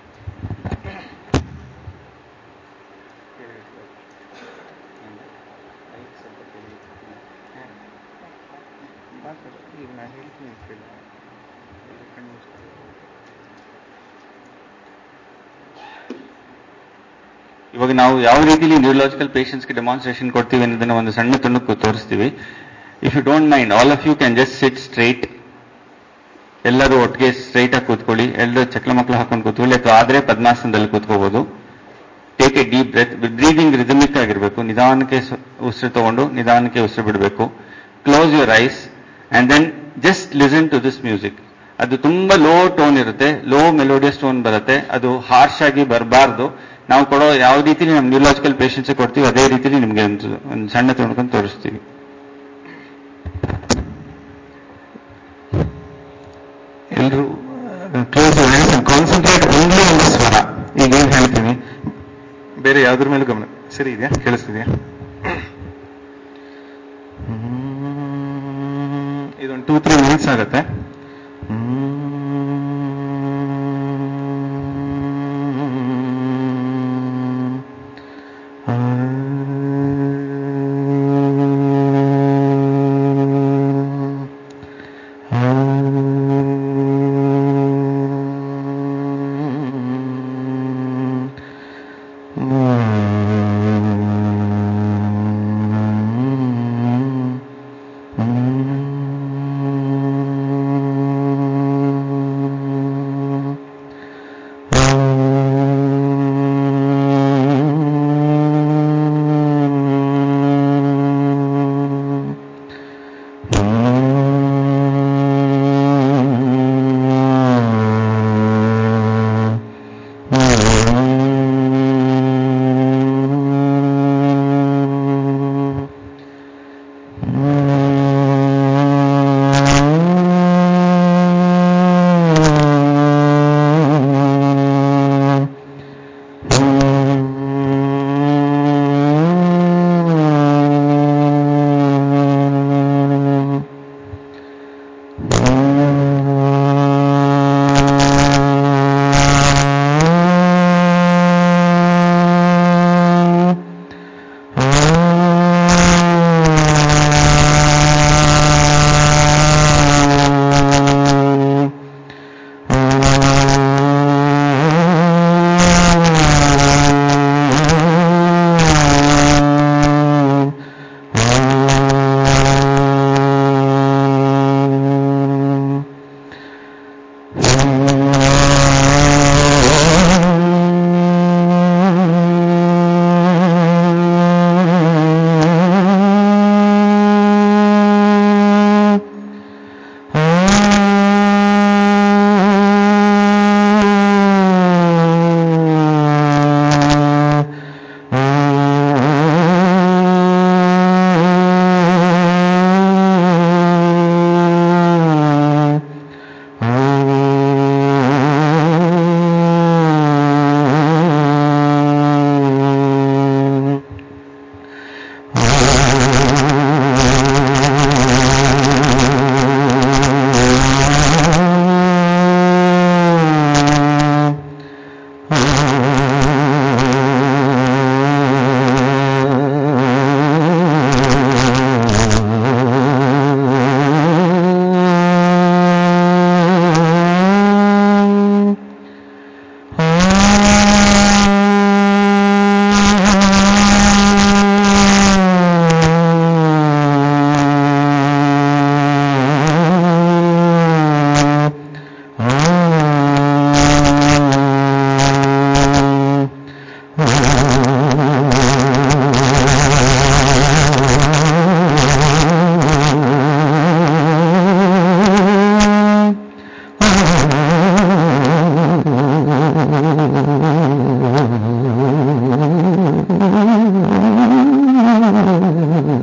ಇವಾಗ ನಾವು ಯಾವ ರೀತಿಲಿ ನ್ಯೂರಲಾಜಿಕಲ್ ಪೇಷಂಟ್ಸ್ಗೆ ಡೆಮಾನ್ಸ್ಟ್ರೇಷನ್ ಕೊಡ್ತೀವಿ ಅನ್ನೋದನ್ನ ಒಂದು ಸಣ್ಣ ತುಣುಕು ತೋರಿಸ್ತೀವಿ. If you don't mind, all of you can just sit straight. ಎಲ್ಲರೂ ಒಟ್ಟಿಗೆ ಸ್ಟ್ರೈಟ್ ಆಗಿ ಕೂತ್ಕೊಳ್ಳಿ. ಎಲ್ಲರೂ ಚಕ್ಲ ಮಕ್ಳು ಹಾಕೊಂಡು ಕೂತ್ಕೊಳ್ಳಿ, ಅಥವಾ ಆದ್ರೆ ಪದ್ಮಾಸನದಲ್ಲಿ ಕೂತ್ಕೋಬಹುದು. Take a deep breath. Breathing rhythmic ಆಗಿರ್ಬೇಕು. ನಿಧಾನಕ್ಕೆ ಉಸಿರು ತಗೊಂಡು ನಿಧಾನಕ್ಕೆ ಉಸಿರು ಬಿಡಬೇಕು. Close your eyes and then just listen to this music. ಅದು ತುಂಬಾ ಲೋ ಟೋನ್ ಇರುತ್ತೆ, ಲೋ ಮೆಲೋಡಿಯಸ್ ಟೋನ್ ಬರುತ್ತೆ. ಅದು ಹಾರ್ಶ್ ಆಗಿ ಬರಬಾರ್ದು. ನಾವು ಕೊಡೋ ಯಾವ ರೀತಿಲಿ ನಮ್ಮ ನ್ಯೂರಲಾಜಿಕಲ್ ಪೇಷಂಟ್ಸ್ ಕೊಡ್ತೀವಿ ಅದೇ ರೀತಿಲಿ ನಿಮ್ಗೆ ಒಂದು ಸಣ್ಣ ತುಣುಕೊಂಡು ತೋರಿಸ್ತೀವಿ. ಎಲ್ಲರೂ close concentrate only on the swara. ಈಗ ಏನ್ ಹೇಳ್ತೀನಿ, ಬೇರೆ ಯಾವ್ದ್ರ ಮೇಲೆ ಗಮನ. ಸರಿ ಇದೆಯಾ? ಕೇಳಿಸ್ತಿದ್ಯಾ? ಇದೊಂದು 2-3 ಮಿನಿಟ್ಸ್ ಆಗುತ್ತೆ.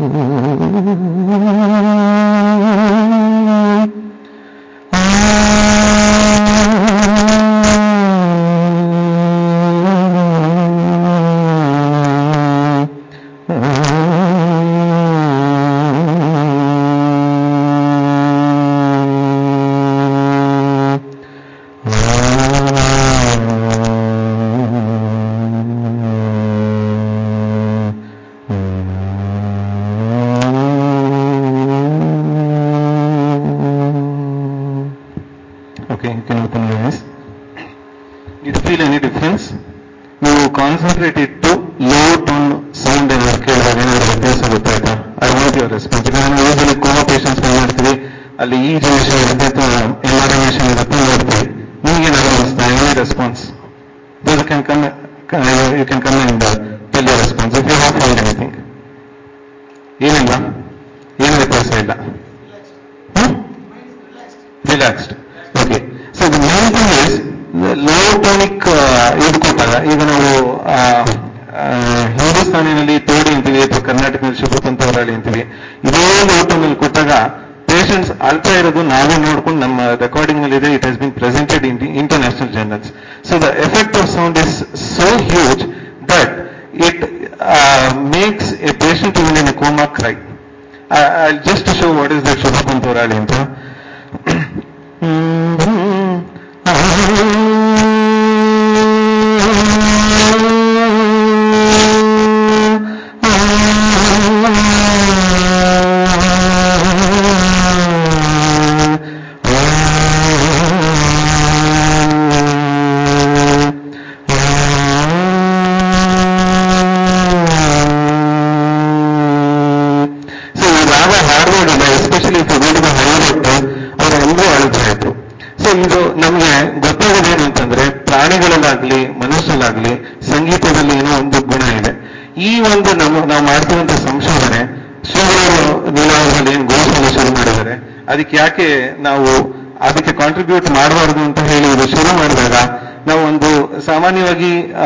ಅದಕ್ಕೆ ಯಾಕೆ ನಾವು ಅದಕ್ಕೆ ಕಾಂಟ್ರಿಬ್ಯೂಟ್ ಮಾಡಬಾರದು ಅಂತ ಹೇಳಿ ಇದು ಶುರು ಮಾಡಿದಾಗ ನಾವು ಒಂದು ಸಾಮಾನ್ಯವಾಗಿ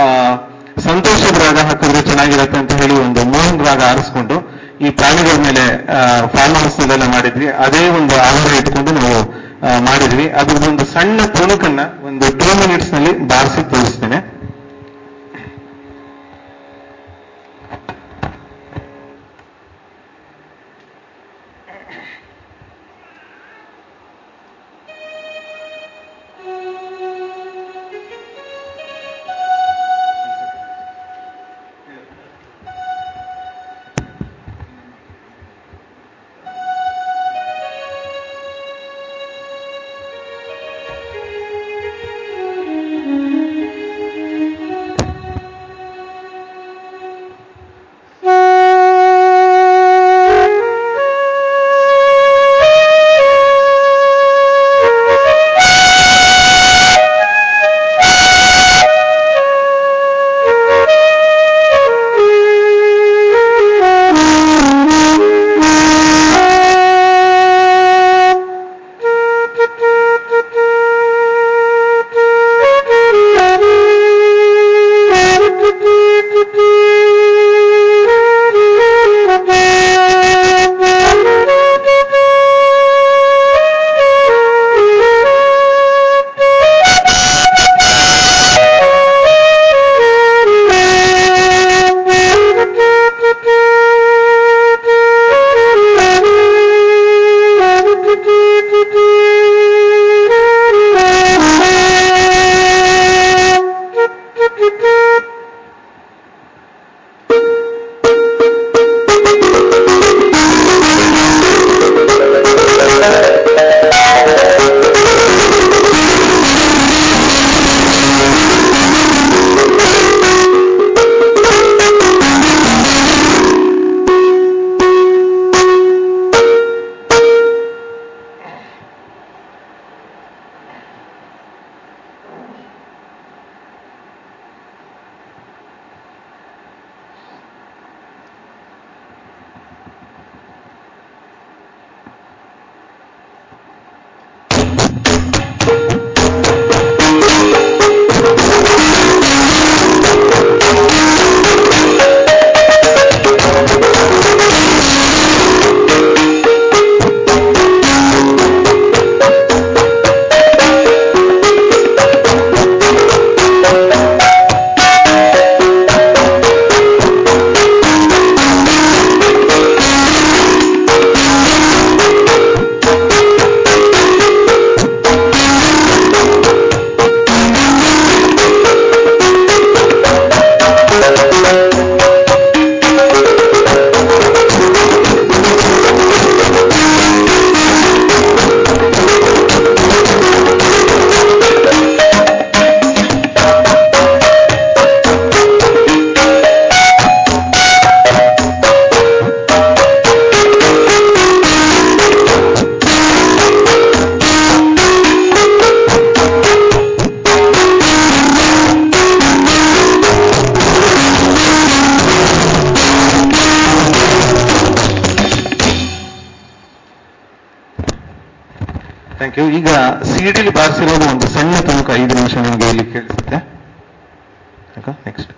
ಸಂತೋಷದ ರಾಗ ಹಾಕಿದ್ರೆ ಚೆನ್ನಾಗಿರುತ್ತೆ ಅಂತ ಹೇಳಿ ಒಂದು ಮೋಹನ್ ರಾಗ ಆರಿಸ್ಕೊಂಡು ಈ ಪ್ರಾಣಿಗಳ ಮೇಲೆ ಫಾರ್ಮ್ ಹೌಸ್ ಅಲ್ಲೆಲ್ಲ ಮಾಡಿದ್ವಿ. ಅದೇ ಒಂದು ಆಧಾರ ಇಟ್ಕೊಂಡು ನಾವು ಮಾಡಿದ್ವಿ. ಅದ್ರದ್ದೊಂದು ಸಣ್ಣ ತುಣುಕನ್ನ ಒಂದು 2 minutes ನಲ್ಲಿ ಬಾರಿಸಿ ತೋರಿಸ್ತೇನೆ. Thank you. ಈಗ ಸಿಡಿಲಿ ಬಾರಿಸಿರೋದು ಒಂದು ಸಣ್ಣ ತುಣುಕು 5 ನಿಮಿಷ ನಿಮಗೆ ಇಲ್ಲಿ ಕೇಳಿಸುತ್ತೆ. ನೆಕ್ಸ್ಟ್.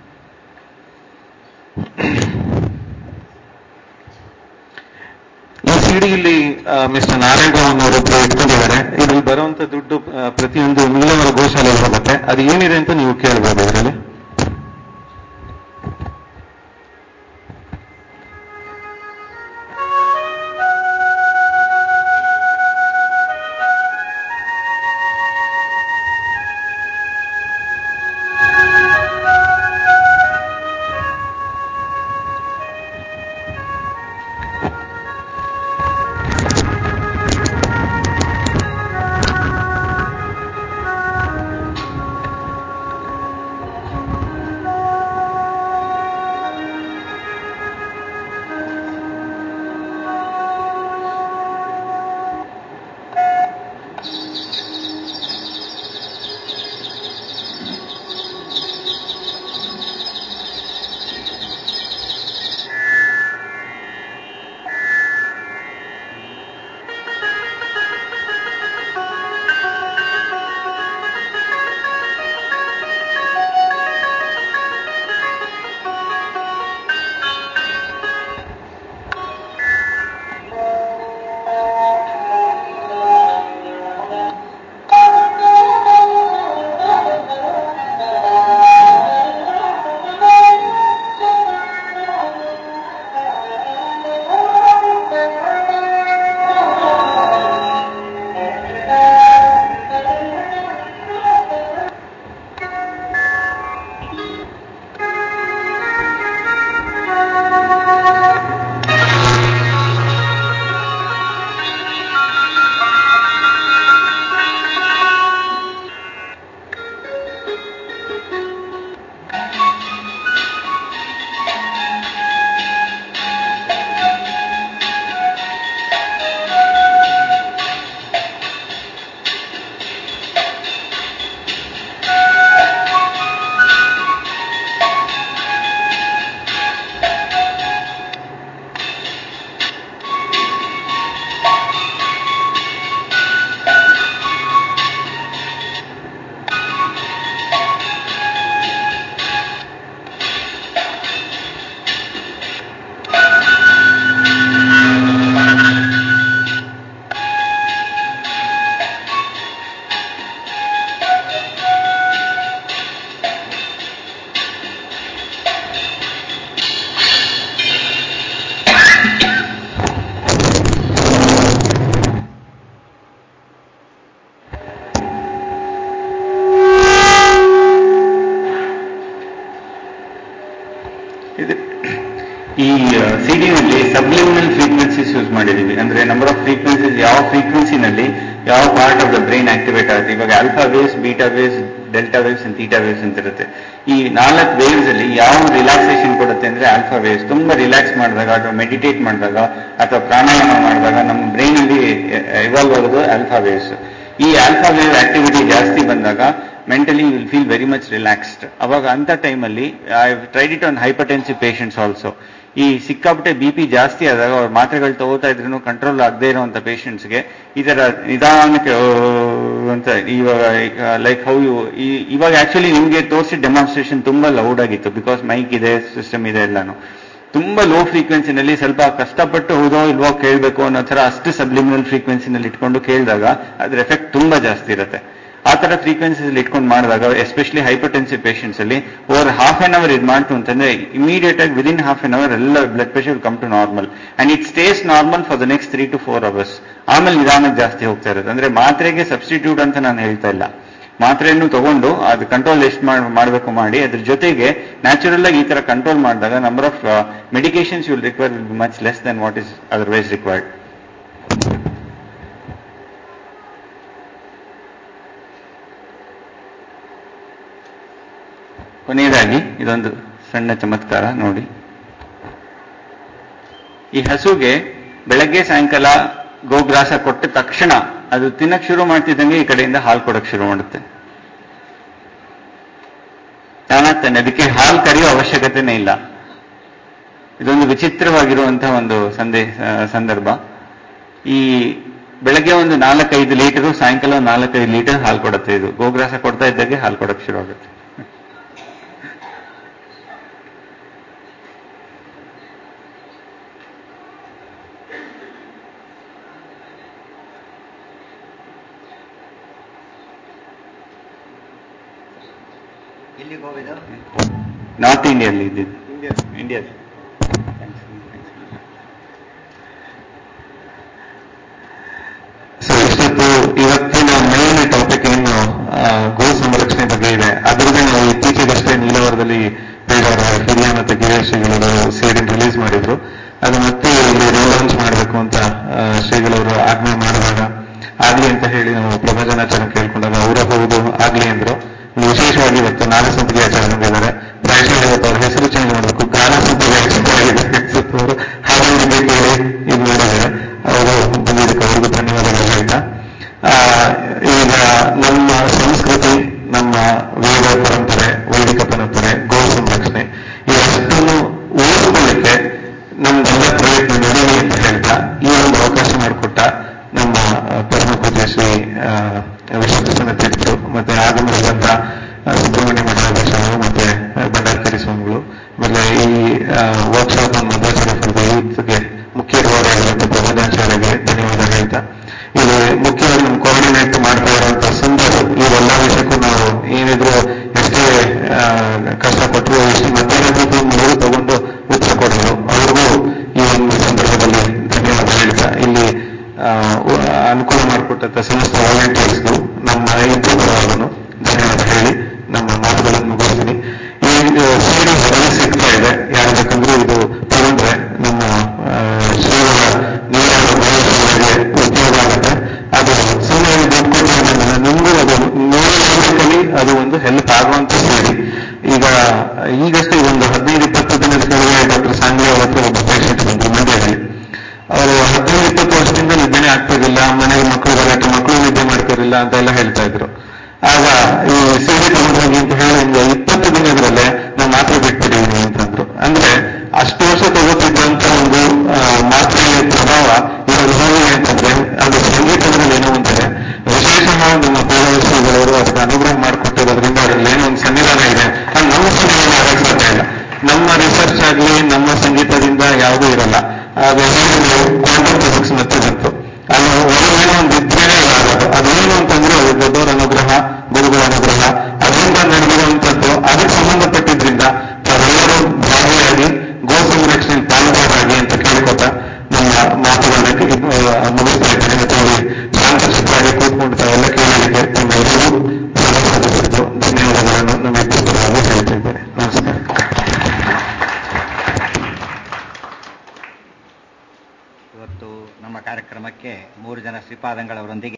ಈ ಸಿಡಿಯಲ್ಲಿ ಮಿಸ್ಟರ್ ನಾರಾಯಣರಾವ್ ಅವರೊಬ್ಬರು ಇಟ್ಕೊಂಡಿದ್ದಾರೆ. ಇದ್ರಲ್ಲಿ ಬರುವಂತ ದುಡ್ಡು ಪ್ರತಿಯೊಂದು ಮೂಲವರ ಗೋಶಾಲೆಗೆ ಹೋಗುತ್ತೆ. ಅದು ಏನಿದೆ ಅಂತ ನೀವು ಕೇಳಬಹುದು ಇದರಲ್ಲಿ. ಈ ಸಿಡಿನಲ್ಲಿ ಸಬ್ಲಿಮಿನಲ್ ಫ್ರೀಕ್ವೆನ್ಸೀಸ್ ಯೂಸ್ ಮಾಡಿದೀವಿ. ಅಂದ್ರೆ ನಂಬರ್ ಆಫ್ ಫ್ರೀಕ್ವೆನ್ಸೀಸ್, ಯಾವ ಫ್ರೀಕ್ವೆನ್ಸಿನಲ್ಲಿ ಯಾವ part of the brain activate ಆಗುತ್ತೆ. ಇವಾಗ alpha waves, beta waves, delta waves and theta waves ಅಂತ ಇರುತ್ತೆ. ಈ 4 ವೇವ್ಸ್ ಅಲ್ಲಿ ಯಾವ ರಿಲ್ಯಾಕ್ಸೇಷನ್ ಕೊಡುತ್ತೆ ಅಂದ್ರೆ ಆಲ್ಫಾ ವೇವ್ಸ್. ತುಂಬಾ ರಿಲ್ಯಾಕ್ಸ್ ಮಾಡಿದಾಗ ಅಥವಾ ಮೆಡಿಟೇಟ್ ಮಾಡಿದಾಗ ಅಥವಾ ಪ್ರಾಣಾಯಾಮ ಮಾಡಿದಾಗ ನಮ್ಮ ಬ್ರೈನ್ ಅಲ್ಲಿ ಇವಾಲ್ವ್ ಆಗೋದು ಆಲ್ಫಾ ವೇವ್ಸ್. ಈ ಆಲ್ಫಾ ವೇವ್ ಆಕ್ಟಿವಿಟಿ ಜಾಸ್ತಿ ಬಂದಾಗ mentally you will feel very much relaxed. ಅವಾಗ ಅಂತ ಟೈಮಲ್ಲಿ I tried it on hypertensive patients also. ಈ ಸಿಕ್ಕಾಪಟ್ಟೆ BP ಜಾಸ್ತಿ ಆದಾಗ ಅವ್ರ ಮಾತ್ರೆಗಳು ತಗೋತಾ ಇದ್ರು ಕಂಟ್ರೋಲ್ ಆಗದೆ ಇರುವಂತ ಪೇಷಂಟ್ಸ್ಗೆ ಈ ತರ ನಿಧಾನಕ್ಕೆ ಅಂತ ಇವಾಗ ಲೈಕ್ ಹೌ ಯು ಇವಾಗ ಆಕ್ಚುಲಿ ನಿಮ್ಗೆ ತೋರಿಸಿದ ಡೆಮಾನ್ಸ್ಟ್ರೇಷನ್ ತುಂಬಾ ಲೌಡ್ ಆಗಿತ್ತು. ಬಿಕಾಸ್ ಮೈಕ್ ಇದೆ, ಸಿಸ್ಟಮ್ ಇದೆ ಎಲ್ಲಾನು. ತುಂಬಾ ಲೋ ಫ್ರೀಕ್ವೆನ್ಸಿನಲ್ಲಿ ಸ್ವಲ್ಪ ಕಷ್ಟಪಟ್ಟು ಹೌದೋ ಇಲ್ವೋ ಕೇಳಬೇಕು ಅನ್ನೋ ತರ ಅಷ್ಟು ಸಬ್ಲಿಮಿನಲ್ ಫ್ರೀಕ್ವೆನ್ಸಿನಲ್ಲಿ ಇಟ್ಕೊಂಡು ಕೇಳಿದಾಗ ಅದ್ರ ಎಫೆಕ್ಟ್ ತುಂಬಾ ಜಾಸ್ತಿ ಇರುತ್ತೆ. ಆ ತರ ಫ್ರೀಕ್ವೆನ್ಸಿಸ್ ಇಟ್ಕೊಂಡು ಮಾಡಿದಾಗ ಎಸ್ಪೆಷಲಿ ಹೈಪರ್ಟೆನ್ಸಿವ್ ಪೇಷಂಟ್ಸ್ ಅಲ್ಲಿ ಓವರ್ ಹಾಫ್ ಅನ್ ಅವರ್ ಇದು ಮಾಡ್ತು ಅಂತಂದ್ರೆ ಇಮಿಡಿಯೇಟ್ ಆಗಿ ವಿದಿನ್ ಹಾಫ್ ಅನ್ ಅವರ್ ಎಲ್ಲ blood pressure will come to normal and it stays normal for the next 3 to 4 hours. ಆಮೇಲೆ ನಿಧಾನಕ್ಕೆ ಜಾಸ್ತಿ ಹೋಗ್ತಾ ಇರುತ್ತೆ. ಅಂದ್ರೆ ಮಾತ್ರೆಗೆ ಸಬ್ಸ್ಟಿಟ್ಯೂಟ್ ಅಂತ ನಾನು ಹೇಳ್ತಾ ಇಲ್ಲ. ಮಾತ್ರೆಯನ್ನು ತಗೊಂಡು ಅದು ಕಂಟ್ರೋಲ್ ಎಷ್ಟು ಮಾಡಬೇಕು ಮಾಡಿ, ಅದ್ರ ಜೊತೆಗೆ ನ್ಯಾಚುರಲ್ ಆಗಿ ಈ ತರ ಕಂಟ್ರೋಲ್ ಮಾಡಿದಾಗ number of medications will require will be much less than what is otherwise required. ಕೊನೆಯದಾಗಿ ಇದೊಂದು ಸಣ್ಣ ಚಮತ್ಕಾರ ನೋಡಿ. ಈ ಹಸುಗೆ ಬೆಳಗ್ಗೆ ಸಾಯಂಕಾಲ ಗೋಗ್ರಾಸ ಕೊಟ್ಟ ತಕ್ಷಣ ಅದು ತಿನ್ನಕ್ ಶುರು ಮಾಡ್ತಿದ್ದಂಗೆ ಈ ಕಡೆಯಿಂದ ಹಾಲು ಕೊಡಕ್ ಶುರು ಮಾಡುತ್ತೆ. ತಾನಾಗ್ತಾನೆ, ಅದಕ್ಕೆ ಹಾಲು ಕರೆಯೋ ಅವಶ್ಯಕತೆನೇ ಇಲ್ಲ. ಇದೊಂದು ವಿಚಿತ್ರವಾಗಿರುವಂತಹ ಒಂದು ಸಂದರ್ಭ. ಈ ಬೆಳಗ್ಗೆ ಒಂದು 4-5 ಲೀಟರು, ಸಾಯಂಕಾಲ 4-5 ಲೀಟರ್ ಹಾಲು ಕೊಡುತ್ತೆ. ಇದು ಗೋಗ್ರಾಸ ಕೊಡ್ತಾ ಇದ್ದಾಗೆ ಹಾಲು ಕೊಡಕ್ಕೆ ಶುರು ಆಗುತ್ತೆ. ಎಲ್ಲಿಗೆ ಹೋಗಿದ್ದು? ನಾರ್ತ್ ಇಂಡಿಯಲ್ಲಿ ಇದ್ದಿದ್ದು. ಇಂಡಿಯಾ. ಸೊ ಇಷ್ಟೊತ್ತು ಇವತ್ತಿನ ಮೇನ್ ಟಾಪಿಕ್ ಏನು ಗೋ ಸಂರಕ್ಷಣೆ ಬಗ್ಗೆ ಇದೆ. ಅದ್ರದ್ದೇ ನಾವು ಇತ್ತೀಚೆಗಷ್ಟೇ ನೀಲವರದಲ್ಲಿ ಬೇಡವರ ಹಿರಿಯ ಮತ್ತೆ ಗಿರಿಯ ಶ್ರೀಗಳವರು ಸೇರಿ ರಿಲೀಸ್ ಮಾಡಿದ್ರು. ಅದು ಮತ್ತೆ ಇಲ್ಲಿ ಲಾಂಚ್ ಮಾಡಬೇಕು ಅಂತ ಶ್ರೀಗಳವರು ಆಜ್ಞೆ ಮಾಡಿದಾಗ ಆಗ್ಲಿ ಅಂತ ಹೇಳಿ ನಾವು ಪ್ರಭಜನಾಚಾರ ಕೇಳ್ಕೊಂಡಾಗ ಅವರ ಹೌದು ಆಗ್ಲಿ ಅಂದ್ರು. ವಿಶೇಷವಾಗಿ ಇವತ್ತು ನಾಗಸಂಪಿಗೆ ಆಚಾರ ಬಂದಿದ್ದಾರೆ. ಪ್ರಾಯಶಃ ಇವತ್ತು ಅವ್ರ ಹೆಸರು ಚೇಂಜ್ ಮಾಡಬೇಕು, ಗಾನಸಂಪಿಗೆ ಆಚಾರ್ಯವರು ಹಾಗೆ ಕೇಳಿ ಇದು ಮಾಡಿದ್ದಾರೆ. ಅವರು ಬಂದಿದ್ದಕ್ಕೆ ಅವ್ರಿಗೂ ಧನ್ಯವಾದಗಳು ಹೇಳ್ತಾ, ಈಗ ನಮ್ಮ ಸಂಸ್ಕೃತಿ, ನಮ್ಮ ವೇದ ಪರಂಪರೆ, ವೈದಿಕ ಪರಂಪರೆ, ಗೋ ಸಂರಕ್ಷಣೆ ಇವೆಲ್ಲವನ್ನು ಉಳಿಸಿಕೊಳ್ಳಿಕ್ಕೆ ನಮ್ದೆಲ್ಲ ಪ್ರಯತ್ನ ನಡೆಯಲಿ ಅಂತ ಹೇಳ್ತಾ ಈ ಒಂದು ಅವಕಾಶ ಮಾಡಿಕೊಟ್ಟ ನಮ್ಮ ಪರಮ ಪೂಜ್ಯ ಶ್ರೀ ವಿಶ್ವಕೃಷ್ಣ ತೀರ್ಥರು ಮತ್ತೆ ಆಗಮನದಂತ ಸುಬ್ರಹ್ಮಣ್ಯ ಮಠಾಧೀಶರು ಮತ್ತೆ ಭಂಡಾರಕರಿ ಸ್ವಾಮಿಗಳು ಮತ್ತೆ ಈ ವರ್ಕ್ಶಾಪ್ ಅನ್ನು ಮಧ್ವಾಚಾರ್ಯ ಫಾರ್ ಯೂತ್ಗೆ ಮುಖ್ಯ ಗೌರವಗಳಂತ ಪ್ರಬೋಧಾಚಾರ್ಯಗೆ ಧನ್ಯವಾದ ಹೇಳ್ತಾ, ಇಲ್ಲಿ ಮುಖ್ಯವಾಗಿ ನಮ್ಮ ಕೋಆರ್ಡಿನೇಟ್ ಮಾಡ್ತಾ ಇರುವಂತಹ ಸುಂದರ ಇವೆಲ್ಲ ವಿಷಯಕ್ಕೂ ನಾವು ಏನಿದ್ರು ಎಷ್ಟೇ ಕಷ್ಟಪಟ್ಟರು ಎಷ್ಟು ಮಧ್ಯಾಹ್ನ ಮೂರು ತಗೊಂಡು ಉತ್ತರ ಕೊಡೋದು ಅವ್ರಿಗೂ ಈ ಒಂದು ಸಂದರ್ಭದಲ್ಲಿ ಧನ್ಯವಾದ ಹೇಳ್ತಾ, ಇಲ್ಲಿ ಅನುಕೂಲ ಮಾಡಿಕೊಟ್ಟಂತ ಸಮಸ್ತ ವಾಲಂಟಿಯರ್ಸ್ಗೂ ನಮ್ಮ ಇಬ್ಬರು ಪರವಾಗನು ಧನ್ಯವಾದ ಹೇಳಿ ನಮ್ಮ ಮಾತುಗಳನ್ನು ಮುಗಿಸ್ತೀನಿ. ಈ ಸೀರೆ ಹೊರಗೆ ಸಿಗ್ತಾ ಇದೆ, ಯಾರು ಬೇಕಂದ್ರೆ ಇದು ತಗೊಂಡ್ರೆ ನಮ್ಮ ಶ್ರೀಗಳ ನೀರಿಗೆ ಉಪಯೋಗ ಆಗುತ್ತೆ. ಅದು ಸುಮ್ಮನೆ ದುಡ್ಡು ಕೊಟ್ಟಿರೋದ್ರಿಂದ ನಿಮಗೂ ಅದು ನೋಡಲಿಕ್ಕೆ ಅದು ಒಂದು ಹೆಲ್ಪ್ ಆಗುವಂತ ಸೇರಿ. ಈಗಷ್ಟೇ ಒಂದು 15-20 ದಿನದ ಕೆಳಗೆ ಡಾಕ್ಟರ್ ಸಾಂಗ್ಲಿ ಅವರ ಹತ್ರ ಒಬ್ಬ ಪೇಷಂಟ್ ಬಂದ್ರು ಮಂಡ್ಯದಲ್ಲಿ. ಅವರು 15-20 ವರ್ಷದಿಂದ ನಿದ್ದೆನೆ ಆಗ್ತಿರ್ಲಿಲ್ಲ, ಮನೆಗೆ ಮಕ್ಕಳು ಗಲಾಟೆ, ಮಕ್ಕಳು ನಿದ್ದೆ ಮಾಡ್ತಿರ್ಲಿಲ್ಲ ಅಂತ ಎಲ್ಲ ಹೇಳ್ತಾ ಇದ್ರು. ಆಗ ಈ ಸೀರೆ ತಗೊಂಡೋಗಿ ಅಂತ ಹೇಳಿ ಒಂದು 20 ದಿನದಲ್ಲೇ ನಾವು ಮಾತ್ರೆ ಬಿಟ್ಬಿಟ್ಟಿದೀನಿ ಅಂತಂದ್ರು. ಅಂದ್ರೆ ಅಷ್ಟು ವರ್ಷ ತಗೋತಿದ್ದಂತ ಒಂದು ಮಾತ್ರೆಯ ಪ್ರಭಾವ ಇವಾಗ ಹೇಗಿದೆ ಅಂತಂದ್ರೆ ಅದು ಸಂಗೀತದಲ್ಲಿ ಏನೋ ಒಂದರೆ ವಿಶೇಷವಾಗಿ ನಮ್ಮ ಪೂರ್ವಶ್ರೀಗಳವರು ಅದಕ್ಕೆ ಅನುಗ್ರಹ ಮಾಡಿಕೊಟ್ಟಿರೋದ್ರಿಂದ ಅದರಲ್ಲಿ ಏನೋ ಒಂದು ಸನ್ನಿಧಾನ ಇದೆ. ಅದು ನಮ್ಮ ಸನ್ನಿಧಾನ ಆಗಕ್ಕೆ ಸಾಧ್ಯ ಇಲ್ಲ. ನಮ್ಮ ರಿಸರ್ಚ್ ಆಗಲಿ ನಮ್ಮ ಸಂಗೀತದಿಂದ ಯಾವುದೂ ಇರಲ್ಲ. ಅದು ಕ್ವಾಂಟಮ್ ಫಿಸಿಕ್ಸ್ ಮತ್ತೆ ಬಂತು, ಅಲ್ಲಿ ಒಳಗೇನೋ ಒಂದು ಇದ್ರೇನೆ ಆಗೋದು. ಅದೇನು ಅಂತಂದ್ರೆ ಅದು ದೊಡ್ಡವರ ಅನುಗ್ರಹ, ಗುರುಗಳ ಅನುಗ್ರಹ, ಅದರಿಂದ ನಡೆದಿರುವಂತದ್ದು. ಅದಕ್ಕೆ ಸಂಬಂಧಪಟ್ಟಿದ್ರಿಂದ ತಾವೆಲ್ಲರೂ ಭಾಗಿಯಾಗಿ ಗೋ ಸಂರಕ್ಷಣೆ ಪಾಲ್ಗೊಳ್ಳಾಗಿ ಅಂತ ಕೇಳ್ಕೊತಾ ನಮ್ಮ ಮಾತುಗಳನ್ನ ಮುಗಿಸ್ತಾ ಇದ್ದೇನೆ. ಮತ್ತೆ ಶಾಂತ ಚಿತ್ರವಾಗಿ ಕೂತ್ಕೊಂಡು ತಾವೆಲ್ಲ ಕೇಳಲಿಕ್ಕೆ ತಮ್ಮೆಲ್ಲರಿಗೂ ಸದಸ್ಯರು ಧನ್ಯವಾದಗಳನ್ನು ನಮ್ಮ ಇಬ್ಬರು ಹೇಳ್ತಾ ಇದ್ದೇನೆ. ನಮಸ್ಕಾರ. ಇವತ್ತು ನಮ್ಮ ಕಾರ್ಯಕ್ರಮಕ್ಕೆ 3 ಜನ ಶ್ರೀಪಾದಂಗಳವರೊಂದಿಗೆ